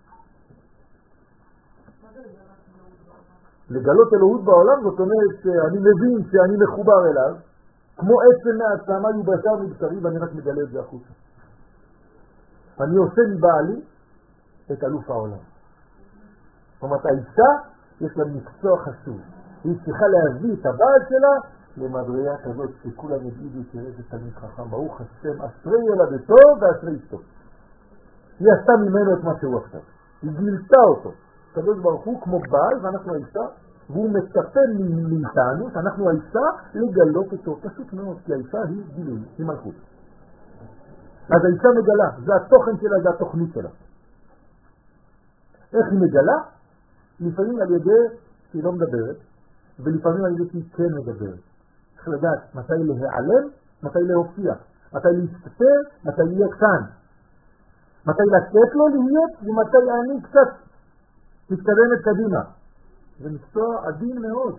לגלות אלוהות בעולם זאת אומרת שאני מבין שאני מחובר אליו, כמו עצם מעצמי ובשר מבשרי, ואני רק מגלה את זה החוצה. אני עושה מבעלי את אלוף העולם. זאת אומרת, האישה יש לה מקצוע חשוב. היא צריכה להביא את הבעל שלה למדרגה כזאת שכולם יגידו תראה זה תלמיד חכם, ברוך השם, אשרי ילדתו ואשרי אשתו. היא עשתה ממנו את מה שהוא עכשיו. היא גילתה אותו. הקדוש ברוך הוא כמו בעל ואנחנו האישה, והוא מצפה מאיתנו, שאנחנו האישה, לגלות אותו. פשוט מאוד, כי האישה היא גילוי, היא מלכות. אז האישה מגלה, זה התוכן שלה, זה התוכנית שלה. איך היא מגלה? לפעמים על ידי שהיא לא מדברת, ולפעמים על ידי שהיא כן מדברת. צריך לדעת מתי להיעלם, מתי להופיע, מתי להסתתר, מתי להיות כאן. מתי לתת לו להיות, ומתי אני קצת מתקדמת קדימה. זה מקצוע עדין מאוד.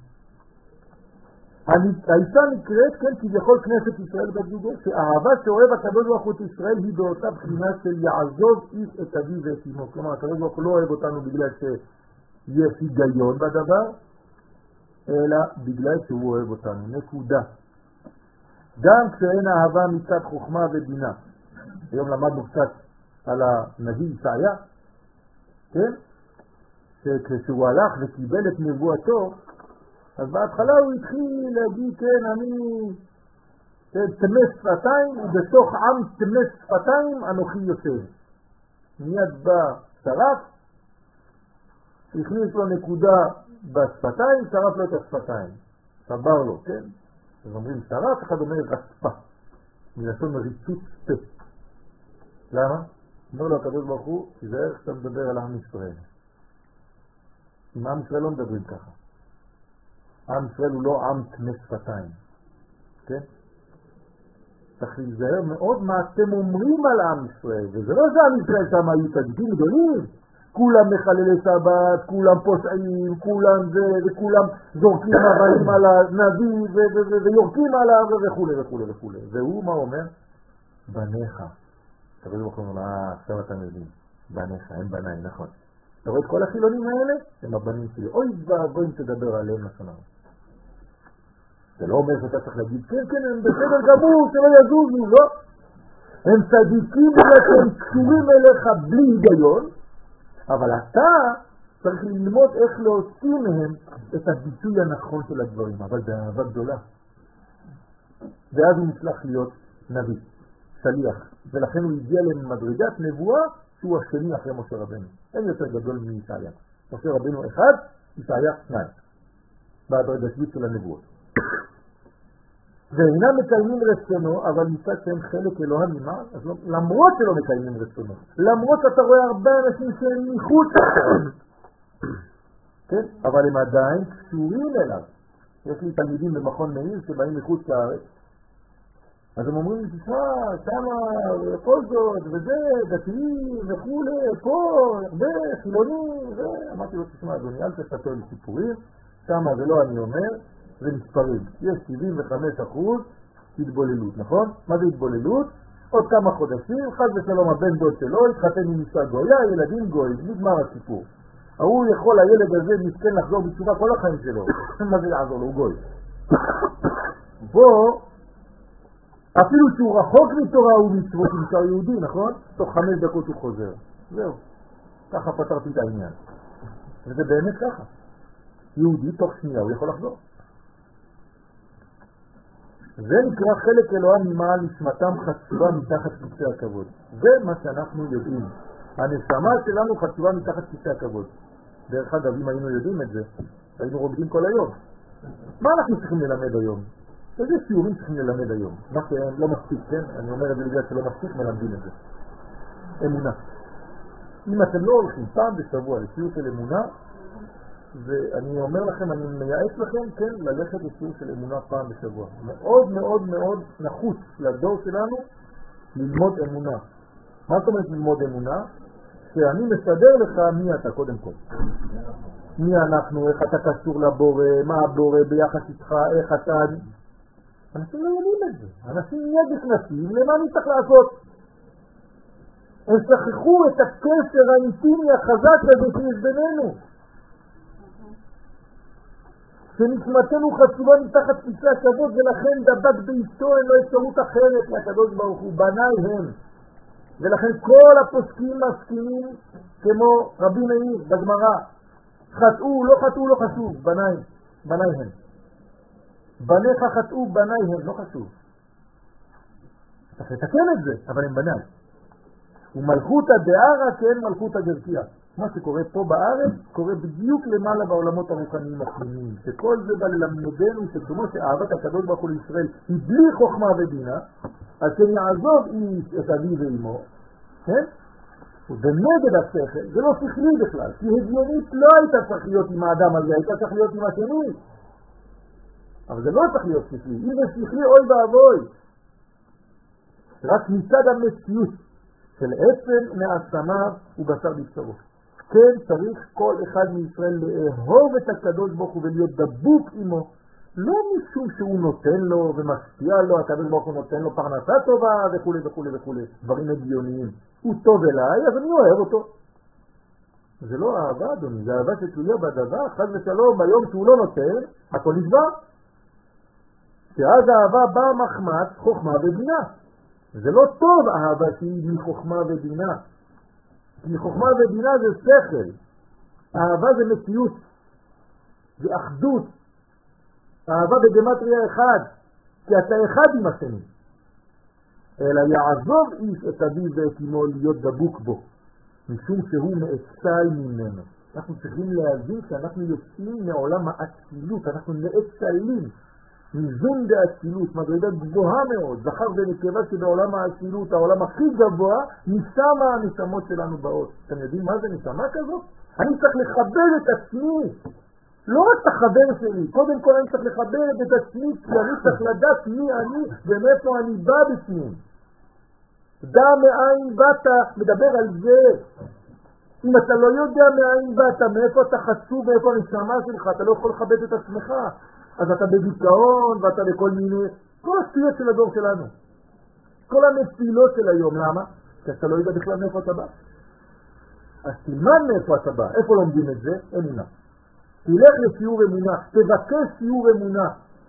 האישה נקראת, כן, כביכול כנסת ישראל בגדודו, שהאהבה שאוהב הקדוש ברוך הוא את ישראל היא באותה בחינה של יעזוב איש את אביו ואת אמו. כלומר, הקדוש ברוך הוא לא אוהב אותנו בגלל שיש היגיון בדבר, אלא בגלל שהוא אוהב אותנו. נקודה. גם כשאין אהבה מצד חוכמה ובינה. היום למדנו קצת על הנביא ישעיה, כן? שכשהוא הלך וקיבל את נבואתו, אז בהתחלה הוא התחיל להגיד, כן, אני תמס שפתיים, ובתוך עם תמס שפתיים אנוכי יושב. מיד בא שרף, הכניס לו נקודה בשפתיים, שרף לו את השפתיים. שבר לו, כן? אז אומרים שרף, אחד אומר רצפה. מלשון ריצות פה. למה? אומר לו הקדוש ברוך הוא, תיזהר כשאתה מדבר על עם ישראל. עם עם ישראל לא מדברים ככה. עם ישראל הוא לא עם תמי שפתיים, כן? צריך להיזהר מאוד מה אתם אומרים על עם ישראל, וזה לא שעם ישראל שם היו תקדים גדולים, כולם מחללי שבת, כולם פושעים, כולם זה, וכולם זורקים אבנים על הנביא, ויורקים עליו, וכו' וכו' וכו'. והוא מה אומר? בניך. תראו לו כמו, אה, עכשיו אתם יודעים, בניך, הם בניי, נכון. אתה רואה את כל החילונים האלה? הם הבנים שלי. אוי ואבוי אם תדבר עליהם לשונם. זה לא אומר שאתה צריך להגיד, כן, כן, הם בסדר גמור, שלא יזוזו, לא? הם צדיקים ולכם קשורים אליך בלי היגיון, אבל אתה צריך ללמוד איך להוציא מהם את הביטוי הנכון של הדברים, אבל באהבה גדולה. ואז הוא מצלח להיות נביא, שליח, ולכן הוא הגיע למדרגת נבואה שהוא השני אחרי משה רבנו. אין יותר גדול מישעיה. משה רבנו אחד, ישעיה שניים. בהדרגתיות של הנבואות. ואינם מקיימים רצונו, אבל מצד שהם חלק אלוהים ממעל, אז לא, למרות שלא מקיימים רצונו, למרות שאתה רואה הרבה אנשים שהם מחוץ כן? אבל הם עדיין קשורים אליו. יש לי תלמידים במכון מאיר שבאים מחוץ לארץ, אז הם אומרים, תשמע, שמה, כל זאת, וזה, דתיים, וכולי, פה, הרבה, חילונים, ואמרתי לו, תשמע, אדוני, אל תספר לי סיפורים, שמה זה לא אני אומר, זה מספרים. יש שבעים וחמישה אחוז התבוללות, נכון? מה זה התבוללות? עוד כמה חודשים, חד ושלום הבן דוד שלו, התחתן עם אישה גויה, ילדים גויים, נגמר הסיפור. הוא יכול, הילד הזה מסכן לחזור בתשובה כל החיים שלו. מה זה יעזור לו? הוא גוי. בוא, אפילו שהוא רחוק מתורה ומצוות עם שר יהודי, נכון? תוך חמש דקות הוא חוזר. זהו. ככה פתרתי את העניין. וזה באמת ככה. יהודי תוך שנייה הוא יכול לחזור. זה נקרא חלק אלוהים ממעל נשמתם חצובה מתחת כיסא הכבוד. זה מה שאנחנו יודעים. הנשמה שלנו חצובה מתחת כיסא הכבוד. דרך אגב, אם היינו יודעים את זה, היינו רוקדים כל היום. מה אנחנו צריכים ללמד היום? איזה שיעורים צריכים ללמד היום? מה שלא מספיק, כן? אני אומר את זה בגלל שלא מספיק מלמדים את זה. אמונה. אם אתם לא הולכים פעם בשבוע לשיעור של אמונה, ואני אומר לכם, אני מייעץ לכם, כן, ללכת לשיעור של אמונה פעם בשבוע. מאוד מאוד מאוד נחוץ לדור שלנו ללמוד אמונה. מה זאת אומרת ללמוד אמונה? שאני מסדר לך מי אתה קודם כל. מי אנחנו, איך אתה קשור לבורא, מה הבורא ביחס איתך, איך אתה... אנשים לא יודעים את זה. אנשים נהיה נכנסים, למה אני צריך לעשות? הם שכחו את הקשר האינטימי החזק הזה שיש בינינו. שנשמתנו חצובה מתחת כיסא הכבוד, ולכן דבק באשתו אין לו אפשרות אחרת לקדוש ברוך הוא, בניי הם. ולכן כל הפוסקים מסכימים כמו רבי מאיר בגמרא, חטאו, לא חטאו, לא חשוב, בניי, בניי הם. בניך חטאו, בניי הם, לא חשוב. צריך לתקן את זה, אבל הם בניי. ומלכות הדערה כן מלכות הדרכיה. מה שקורה פה בארץ קורה בדיוק למעלה בעולמות הרוחניים הפנימיים, שכל זה בא ללמדנו שכמו שאהבת הקדוש ברוך הוא לישראל היא בלי חוכמה ובינה, אז שיעזוב איש את אבי ואמו, כן? ונגד השכל, זה לא שכלי בכלל, כי הגיונית לא הייתה צריך להיות עם האדם הזה, הייתה צריך להיות עם השני, אבל זה לא צריך להיות שכלי, אם זה שכלי אוי ואבוי, רק מצד המציאות של עצם מעצמיו ובשר בבשרו. כן, צריך כל אחד מישראל לאהוב את הקדוש ברוך הוא ולהיות דבוק עמו, לא משום שהוא נותן לו ומשפיע לו, הקדוש ברוך הוא נותן לו פרנסה טובה וכו' וכו' וכו', דברים הגיוניים. הוא טוב אליי, אז אני אוהב אותו. זה לא אהבה, אדוני, זה אהבה שתלויה בדבר, חד ושלום, ביום שהוא לא נותן, הכל נשבר. שאז האהבה באה מחמת חוכמה ובינה. זה לא טוב אהבה שהיא מחוכמה ובינה. כי חוכמה ובינה זה שכל. אהבה זה מציאות. זה אחדות. אהבה בגמטריה אחד. כי אתה אחד עם השני. אלא יעזוב איש את אביו ואת אמו להיות דבוק בו. משום שהוא מאצל ממנו. אנחנו צריכים להבין שאנחנו יוצאים מעולם האצילות. אנחנו מאצלים. מזון באצילות, מדרגה גבוהה מאוד, זכר ונקבה שבעולם האצילות, העולם הכי גבוה, משם הנשמות שלנו באות. אתם יודעים מה זה נשמה כזאת? אני צריך לכבד את עצמי, לא רק את החבר שלי, קודם כל אני צריך לכבד את עצמי, כי אני צריך לדעת מי אני ומאיפה אני בא בפנים. דע מאין באת, מדבר על זה. אם אתה לא יודע מאין באת, מאיפה אתה חצוב, מאיפה הנשמה שלך, אתה לא יכול לכבד את עצמך. אז אתה בדיכאון ואתה בכל מיני, כל הסטיות של הדור שלנו. כל הנפילות של היום, למה? כי אתה לא יודע בכלל מאיפה אתה בא. אז תלמד מאיפה אתה בא, איפה לומדים את זה? אמונה. תלך לשיעור אמונה, תבקש שיעור אמונה.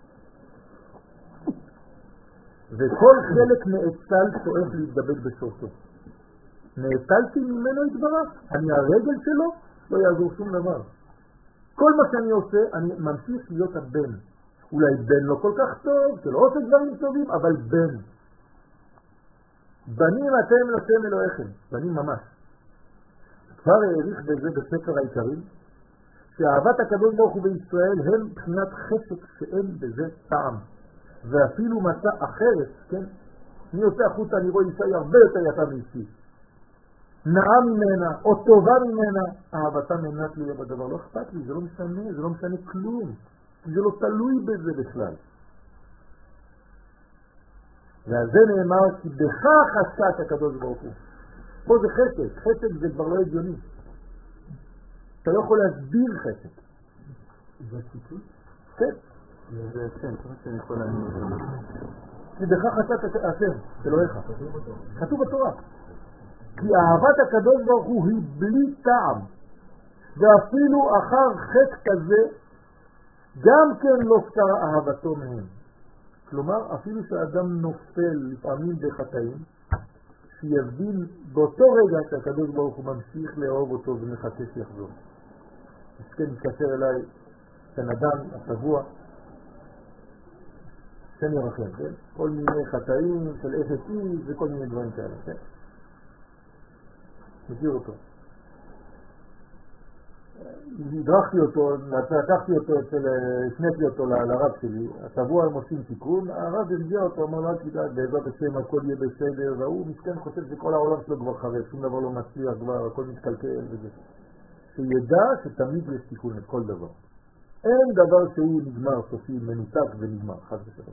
וכל חלק נאצל שואף להתדבק בסופו. נאצלתי ממנו התברך, אני הרגל שלו, לא יעזור שום דבר. כל מה שאני עושה, אני ממשיך להיות הבן. אולי בן לא כל כך טוב, שלא עושה דברים טובים, אבל בן. בנים אתם לשם אלוהיכם, בנים ממש. כבר העריך בזה בספר העיקרים, שאהבת הקדוש ברוך הוא בישראל הם בחינת חשק שאין בזה טעם. ואפילו מצא אחרת, כן? אני יוצא החוצה, אני רואה אישה הרבה יותר יפה מאשתי. נאה ממנה, או טובה ממנה, אהבתה מנה תלויה בדבר. לא אכפת לי, זה לא משנה, זה לא משנה כלום. זה לא תלוי בזה בכלל. ועל זה נאמר, כי בכך עסק הקדוש ברוך הוא. פה זה חשק, חשק זה כבר לא הגיוני. אתה לא יכול להסביר חשק. זה ציטוט? כן. זה כן, כמו שאני יכול להגיד. כי בכך עסק השם, אלוהיך. כתוב בתורה. כי אהבת הקדוש ברוך הוא היא בלי טעם. ואפילו אחר חטא כזה, גם כן לא סתרה אהבתו מהם. כלומר, אפילו שהאדם נופל לפעמים בחטאים, שיבין באותו רגע שהקדוש ברוך הוא ממשיך לאהוב אותו ומחכה שיחזור. אז כן, מתקשר אליי בן אדם השבוע, שם ירחם, כן? כל מיני חטאים של אפס איש וכל מיני דברים כאלה, כן? מכיר אותו. הדרכתי אותו, לקחתי אותו, הפניתי אותו לרב שלי, השבוע הם עושים תיקון, הרב הרגיע אותו, אמר לו, אל תדאג, בעזרת השם הכל יהיה בסדר, והוא מסכן חושב שכל העולם שלו כבר חרב, שום דבר לא מצליח כבר, הכל מתקלקל וזה. שידע שתמיד יש תיקון את כל דבר. אין דבר שהוא נגמר סופי, מנותק ונגמר, חד ושלום.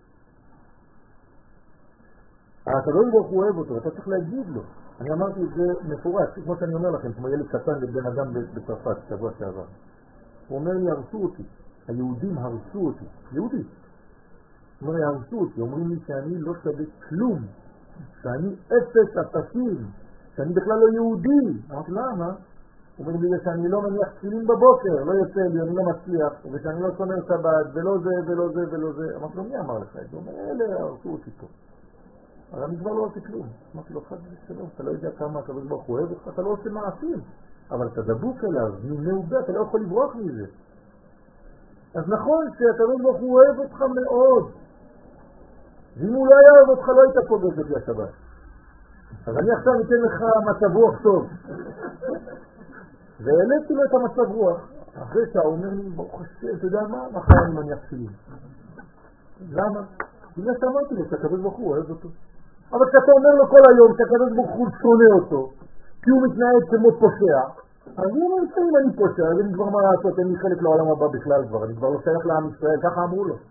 הקדוש ברוך הוא אוהב אותו, אתה צריך להגיד לו. אני אמרתי את זה מפורש, כמו שאני אומר לכם, כמו ילד קטן לבן אדם בצרפת, שבוע שעבר. הוא אומר לי, הרסו אותי. היהודים הרסו אותי. יהודי. הוא אומר לי, הרסו אותי. אומרים לי שאני לא שווה כלום. שאני אפס אפסים. שאני בכלל לא יהודי. אמרתי, למה? הוא אומר לי, שאני לא מניח תפילין בבוקר, לא יוצא לי, אני לא מצליח, ושאני לא שומר שבת, ולא זה, ולא זה, ולא זה. אמרתי לו, מי אמר לך את זה? הוא אומר, אלה הרסו אותי פה. אבל אני כבר לא עושה כלום. אמרתי לו, חד ושלום, אתה לא יודע כמה הקדוש ברוך הוא אוהב אותך, אתה לא עושה מעשים. אבל אתה דבוק אליו, מעובדה, אתה לא יכול לברוח מזה. אז נכון שהקדוש ברוך הוא אוהב אותך מאוד. ואם הוא לא היה אוהב אותך, לא היית פה בזה השבת. אז אני עכשיו אתן לך מצב רוח טוב. והעליתי לו את המצב רוח. אחרי שעה הוא אומר לי, ברוך השם, אתה יודע מה? מחר אני מניח תפילין. למה? בגלל שאמרתי לו שהקדוש ברוך הוא אוהב אותו. אבל כשאתה אומר לו כל היום שהקדוש ברוך הוא שונא אותו, כי הוא מתנהג כמו פושע, אז הוא אומר, אם אני פושע, אז אני כבר מה לעשות, אין לי חלק לעולם הבא בכלל כבר, אני כבר לא שייך לעם ישראל, ככה אמרו לו.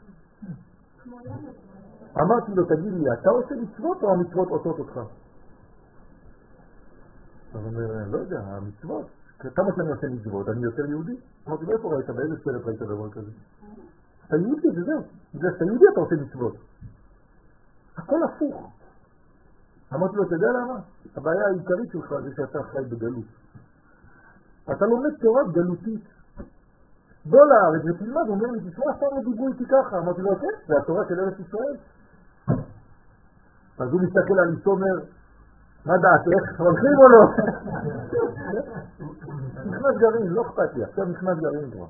אמרתי לו, תגיד לי, אתה עושה מצוות או המצוות עושות אותך? אז הוא אומר, לא יודע, המצוות, כמה שאני עושה מצוות, אני יותר יהודי? אמרתי, איפה ראית, באיזה סרט ראית דבר כזה? אתה יהודי, זה זהו. בגלל שאתה יהודי אתה עושה מצוות. הכל הפוך. אמרתי לו, אתה יודע למה? הבעיה העיקרית שלך זה שאתה חי בגלות. אתה לומד תורה גלותית. בוא לארץ ותלמד, הוא אומר לי, תשמע, אתה מדיבו איתי ככה. אמרתי לו, כן, זה התורה של ארץ ישראל. אז הוא מסתכל על איסומר, מה דעתך? הולכים או לא? נכנס גרעין, לא אכפת לי, עכשיו נכנס גרעין כבר.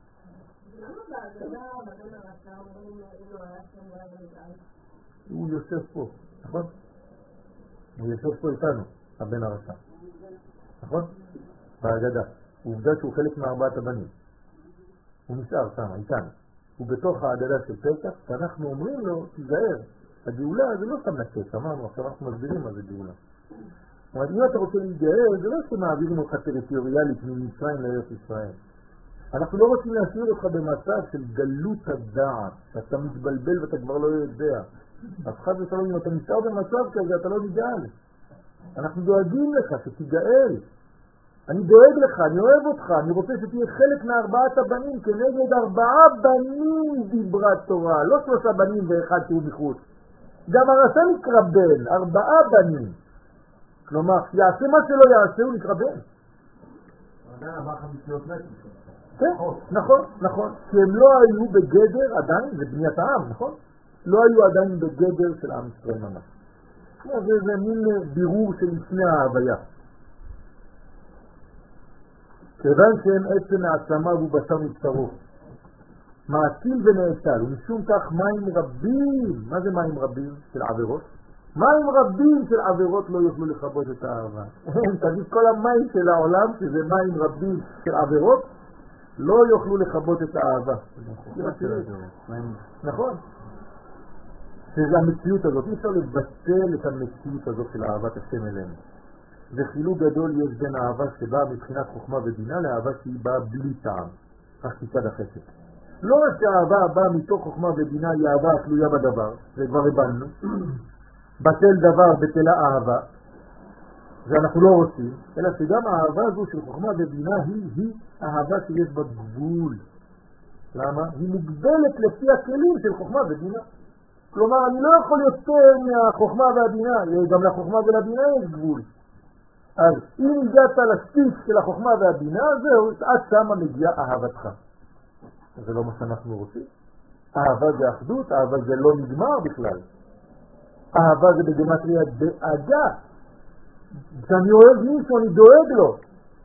הוא יושב פה, נכון? הוא יושב פה איתנו, הבן הרשע. נכון? בהגדה. הוא עובדה שהוא חלק מארבעת הבנים. הוא נשאר שם, איתנו. הוא בתוך ההגדה של פסח, ואנחנו אומרים לו, תיזהר, הגאולה זה לא סתם נקש, אמרנו, עכשיו אנחנו מסבירים מה זה גאולה. זאת אומרת, אם אתה רוצה להיגאל, זה לא שמעבירים אותך טריטוריאלית ממצרים לארץ ישראל. אנחנו לא רוצים להשאיר אותך במצב של גלות הדעת, שאתה מתבלבל ואתה כבר לא יודע. אז חד ושלום, אם אתה נשאר במצב כזה, אתה לא נגאל. אנחנו דואגים לך שתגאל. אני דואג לך, אני אוהב אותך, אני רוצה שתהיה חלק מארבעת הבנים, כנגד ארבעה בנים דיברה תורה, לא שלושה בנים ואחד שהוא מחוץ. גם הרשע נקרא בן, ארבעה בנים. כלומר, יעשה מה שלא יעשה, הוא נקרא בן. עדיין אמר חמישיות מתים. כן, נכון, נכון. כי הם לא היו בגדר עדיין, זה בניית העם, נכון? לא היו עדיין בגדר של עם ישראל ממש. זה, זה מין בירור של לפני ההוויה. כיוון שהם עצם העצמה והוא בשר מבשרו, מעציל ונאצל, ומשום כך מים רבים, מה זה מים רבים של עבירות? מים רבים של עבירות לא יוכלו לכבות את האהבה. תגיד כל המים של העולם, שזה מים רבים של עבירות, לא יוכלו לכבות את האהבה. נכון. שזה המציאות הזאת, אי אפשר לבטל את המציאות הזאת של אהבת השם אלינו. זה חילוק גדול יש בין האהבה שבאה מבחינת חוכמה ובינה לאהבה שהיא באה בלי טעם, רק מצד החסד. לא רק שהאהבה באה מתוך חוכמה ובינה היא אהבה התלויה בדבר, זה כבר הבנו, בטל דבר בטלה אהבה, ואנחנו לא רוצים, אלא שגם האהבה הזו של חוכמה ובינה היא, היא אהבה שיש בה גבול. למה? היא מוגבלת לפי הכלים של חוכמה ובינה. כלומר, אני לא יכול יותר מהחוכמה והבינה, גם לחוכמה ולבינה יש גבול. אז אם הגעת לסטיף של החוכמה והבינה, זהו, עד שמה מגיעה אהבתך. זה לא מה שאנחנו רוצים. אהבה זה אחדות, אהבה זה לא נגמר בכלל. אהבה זה בגמטריה דאגה. כשאני אוהב מישהו, אני דואג לו.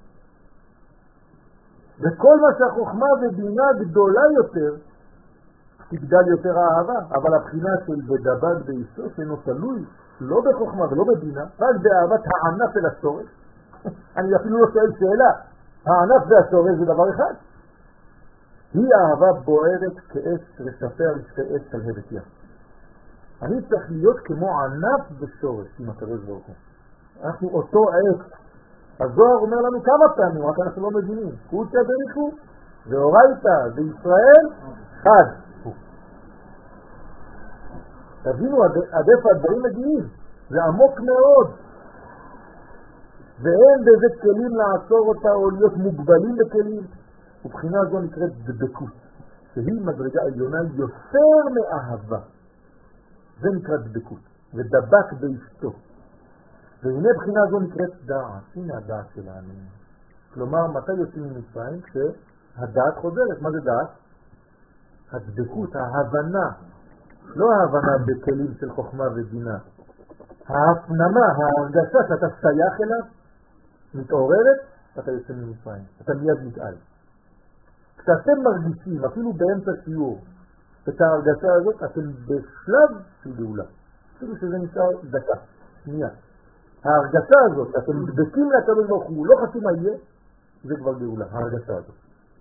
וכל מה שהחוכמה ובינה גדולה יותר, תגדל יותר האהבה. אבל הבחינה של בדבק ביסוס אינו תלוי, לא בחוכמה ולא בבינה, רק באהבת הענף אל השורש. אני אפילו לא שואל שאלה. הענף והשורש זה דבר אחד. היא אהבה בוערת כאש רשפי רשפי אש שלהבת ים. אני צריך להיות כמו ענף ושורש עם הקדוש ברוך הוא. אנחנו אותו עץ. הזוהר אומר לנו כמה פעמים, רק אנחנו לא מבינים. קודשא בריחו ואורייתא בישראל חד. תבינו עד איפה הדברים מגיעים. זה עמוק מאוד. ואין בזה כלים לעצור אותה או להיות מוגבלים בכלים. ובחינה זו נקראת דבקות, שהיא מדרגה עליונה יותר מאהבה. זה נקרא דבקות, ודבק באשתו. והנה בחינה זו נקראת דעת. הנה הדעת שלנו. כלומר, מתי יוצאים ממצרים? כשהדעת חוזרת. מה זה דעת? הדבקות, ההבנה. לא ההבנה בכלים של חוכמה ובינה. ההפנמה, ההרגשה שאתה שייך אליו, מתעוררת, אתה יוצא ממצרים. אתה מיד מתעל. כשאתם מרגישים, אפילו באמצע שיעור, את ההרגשה הזאת, אתם בשלב של גאולה. אפילו שזה נשאר דקה, שנייה. ההרגשה הזאת, אתם מדבקים לקבל ברוך הוא, לא חשוב מה יהיה, זה כבר גאולה, ההרגשה הזאת.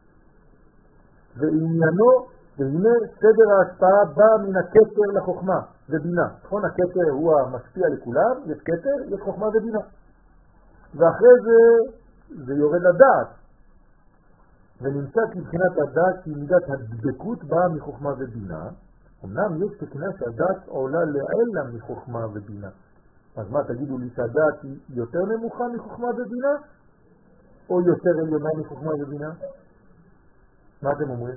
ועניינו, והנה סדר ההשפעה בא מן הכתר לחוכמה ובינה. נכון, הכתר הוא המשפיע לכולם, יש כתר, יש חוכמה ובינה. ואחרי זה, זה יורד לדעת. ונמצא מבחינת הדעת כי מידת הדבקות באה מחוכמה ובינה. אמנם יש תקנה שהדעת עולה לעלה מחוכמה ובינה. אז מה, תגידו לי שהדעת היא יותר נמוכה מחוכמה ובינה? או יותר עליונה מחוכמה ובינה? מה אתם אומרים?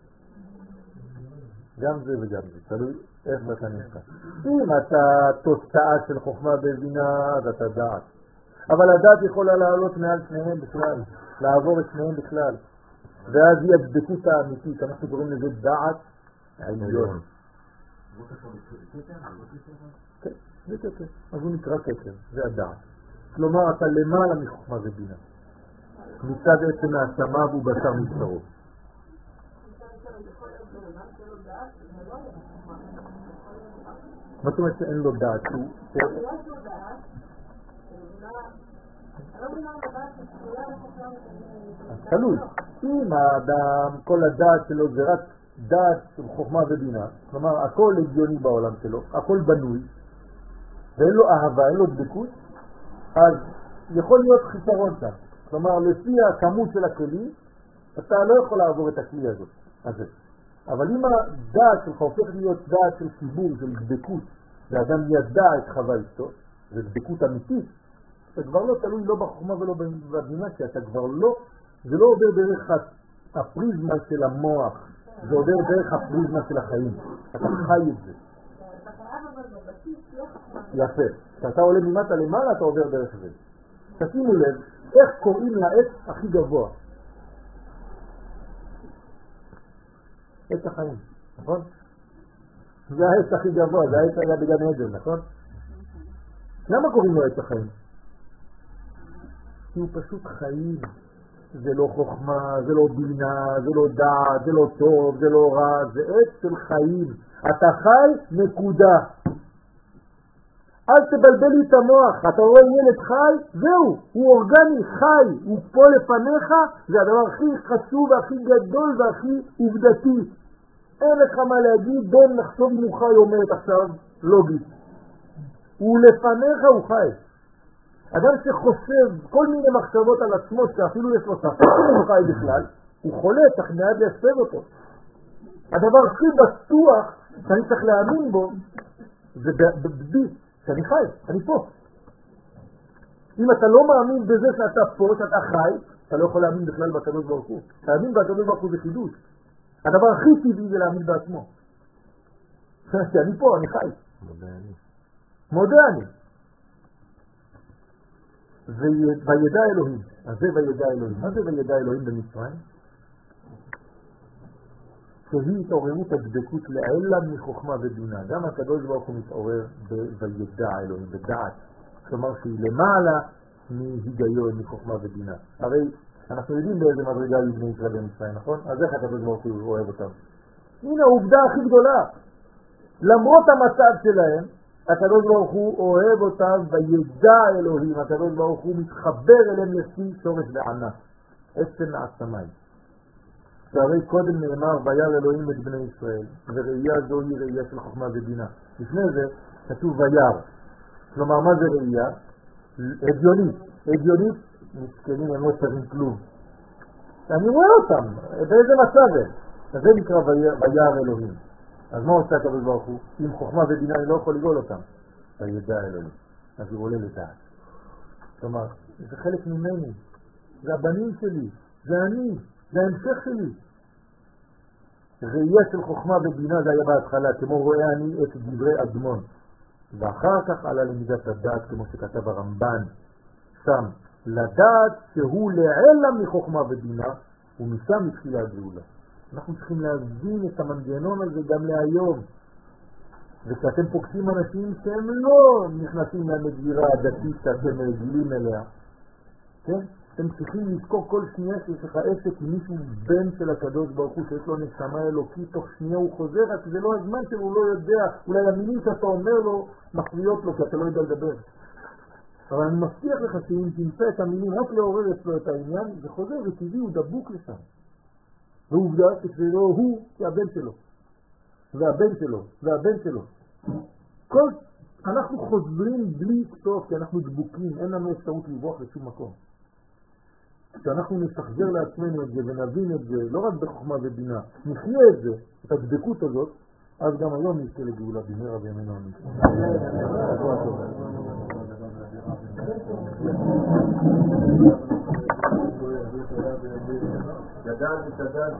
גם זה וגם זה, תלוי איך אתה נמצא. אם אתה תוצאה של חוכמה ובינה, אז אתה דעת. אבל הדעת יכולה לעלות מעל שניהם בכלל, לעבור את שניהם בכלל. ואז היא הדבקות האמיתית, אנחנו קוראים לזה דעת העליון. כן, זה כתר. אז הוא נקרא כתר, זה הדעת. כלומר, אתה למעלה מחוכמה ובינה. מצד עצם העצמה והוא בשר מבשרו. מה זאת אומרת שאין לו דעת? תלוי. אם האדם, כל הדעת שלו זה רק דעת של חוכמה ובינה, כלומר הכל הגיוני בעולם שלו, הכל בנוי, ואין לו אהבה, אין לו דבקות, אז יכול להיות חיסרון שם. כלומר לפי הכמות של הכלים, אתה לא יכול לעבור את הכלי הזאת, הזה. אבל אם הדעת שלך הופך להיות דעת של חיבור, של דבקות, ואדם ידע את חווייתו, זה דבקות אמיתית, אתה כבר לא תלוי לא בחוכמה ולא בבינה, כי אתה כבר לא, זה לא עובר דרך הפריזמה של המוח, זה עובר דרך הפריזמה של החיים. אתה חי את זה. יפה. כשאתה עולה ממטה למעלה, אתה עובר דרך זה. תשימו לב, איך קוראים לעץ הכי גבוה? עץ החיים, נכון? זה העץ הכי גבוה, זה העץ היה בגן עדן, נכון? למה קוראים לו עץ החיים? כי הוא פשוט חיים. זה לא חוכמה, זה לא בינה, זה לא דעת, זה לא טוב, זה לא רע, זה עץ של חיים. אתה חי, נקודה. אל תבלבל לי את המוח. אתה רואה ילד חי, זהו, הוא אורגני, חי, הוא פה לפניך, זה הדבר הכי חשוב והכי גדול והכי עובדתי. אין לך מה להגיד, בוא נחשוב אם הוא חי, אומרת עכשיו לוגית. הוא לפניך, הוא חי. אדם שחושב כל מיני מחשבות על עצמו, שאפילו יש לו ספק הוא חי בכלל, הוא חולה, צריך מיד לייסב אותו. הדבר הכי בטוח שאני צריך להאמין בו, זה בבי, שאני חי, אני פה. אם אתה לא מאמין בזה שאתה פה, שאתה חי, אתה לא יכול להאמין בכלל בקדוש ברוך הוא. להאמין בקדוש ברוך הוא זה חידוש. הדבר הכי טבעי זה להאמין בעצמו. שאני פה, אני חי. מודה אני. מודה אני. וידע אלוהים. אז זה וידע אלוהים. מה זה וידע אלוהים במצרים? שהיא התעוררות הדבקות לעלה מחוכמה ובינה. גם הקדוש ברוך הוא מתעורר בוידע אלוהים, בדעת. כלומר שהיא למעלה מהיגיון, מחוכמה ובינה. הרי אנחנו יודעים באיזה מדרגה היו בני ישראל במצרים, נכון? אז איך הקדוש ברוך הוא אוהב אותם? הנה העובדה הכי גדולה. למרות המצב שלהם, הקדוש ברוך הוא אוהב אותם וידע אלוהים. הקדוש ברוך הוא מתחבר אליהם לפי שורש וענף. עצם העצמיים. שהרי קודם נאמר וירא אלוהים את בני ישראל, וראייה זו היא ראייה של חוכמה ובינה. לפני זה כתוב וירא. כלומר מה זה ראייה? הגיונית. הגיונית מסכנים הם לא צריכים כלום. אני רואה אותם, באיזה מצב הם. אז זה נקרא וירא אלוהים. אז מה עושה הקדוש ברוך הוא? עם חוכמה ובינה אני לא יכול לגאול אותם. וידע אלוהים. אז הוא עולה לדעת. כלומר, זה חלק ממני. זה הבנים שלי. זה אני. זה ההמשך שלי. ראייה של חוכמה ובינה זה היה בהתחלה, כמו רואה אני את דברי אדמון. ואחר כך עלה למידת הדעת, כמו שכתב הרמב"ן, שם, לדעת שהוא לעלה מחוכמה ובינה, ומשם התחילה הגאולה. אנחנו צריכים להבין את המנגנון הזה גם להיום. וכשאתם פוגשים אנשים שהם לא נכנסים למגירה הדתית שאתם רגילים אליה, כן? אתם צריכים לזכור כל שנייה שיש לך עסק עם מישהו בן של הקדוש ברוך הוא שיש לו נשמה אלוקית, תוך שנייה הוא חוזר, רק זה לא הזמן שלו, הוא לא יודע, אולי המילים שאתה אומר לו מפריעות לו כי אתה לא יודע לדבר. אבל אני מבטיח לך שאם תמצא את המילים רק לעורר אצלו את העניין, זה חוזר וטבעי, הוא דבוק לשם. ועובדה שזה לא הוא, זה הבן שלו. זה הבן שלו, זה הבן שלו. כל, אנחנו חוזרים בלי סוף כי אנחנו דבוקים, אין לנו אפשרות לברוח לשום מקום. כשאנחנו נסחזר לעצמנו את זה ונבין את זה, לא רק בחוכמה ובינה, נחיה את זה, את הדבקות הזאת, אז גם היום נזכה לגאולה במהרה בימינו אמן. ידעתי, ידעתי.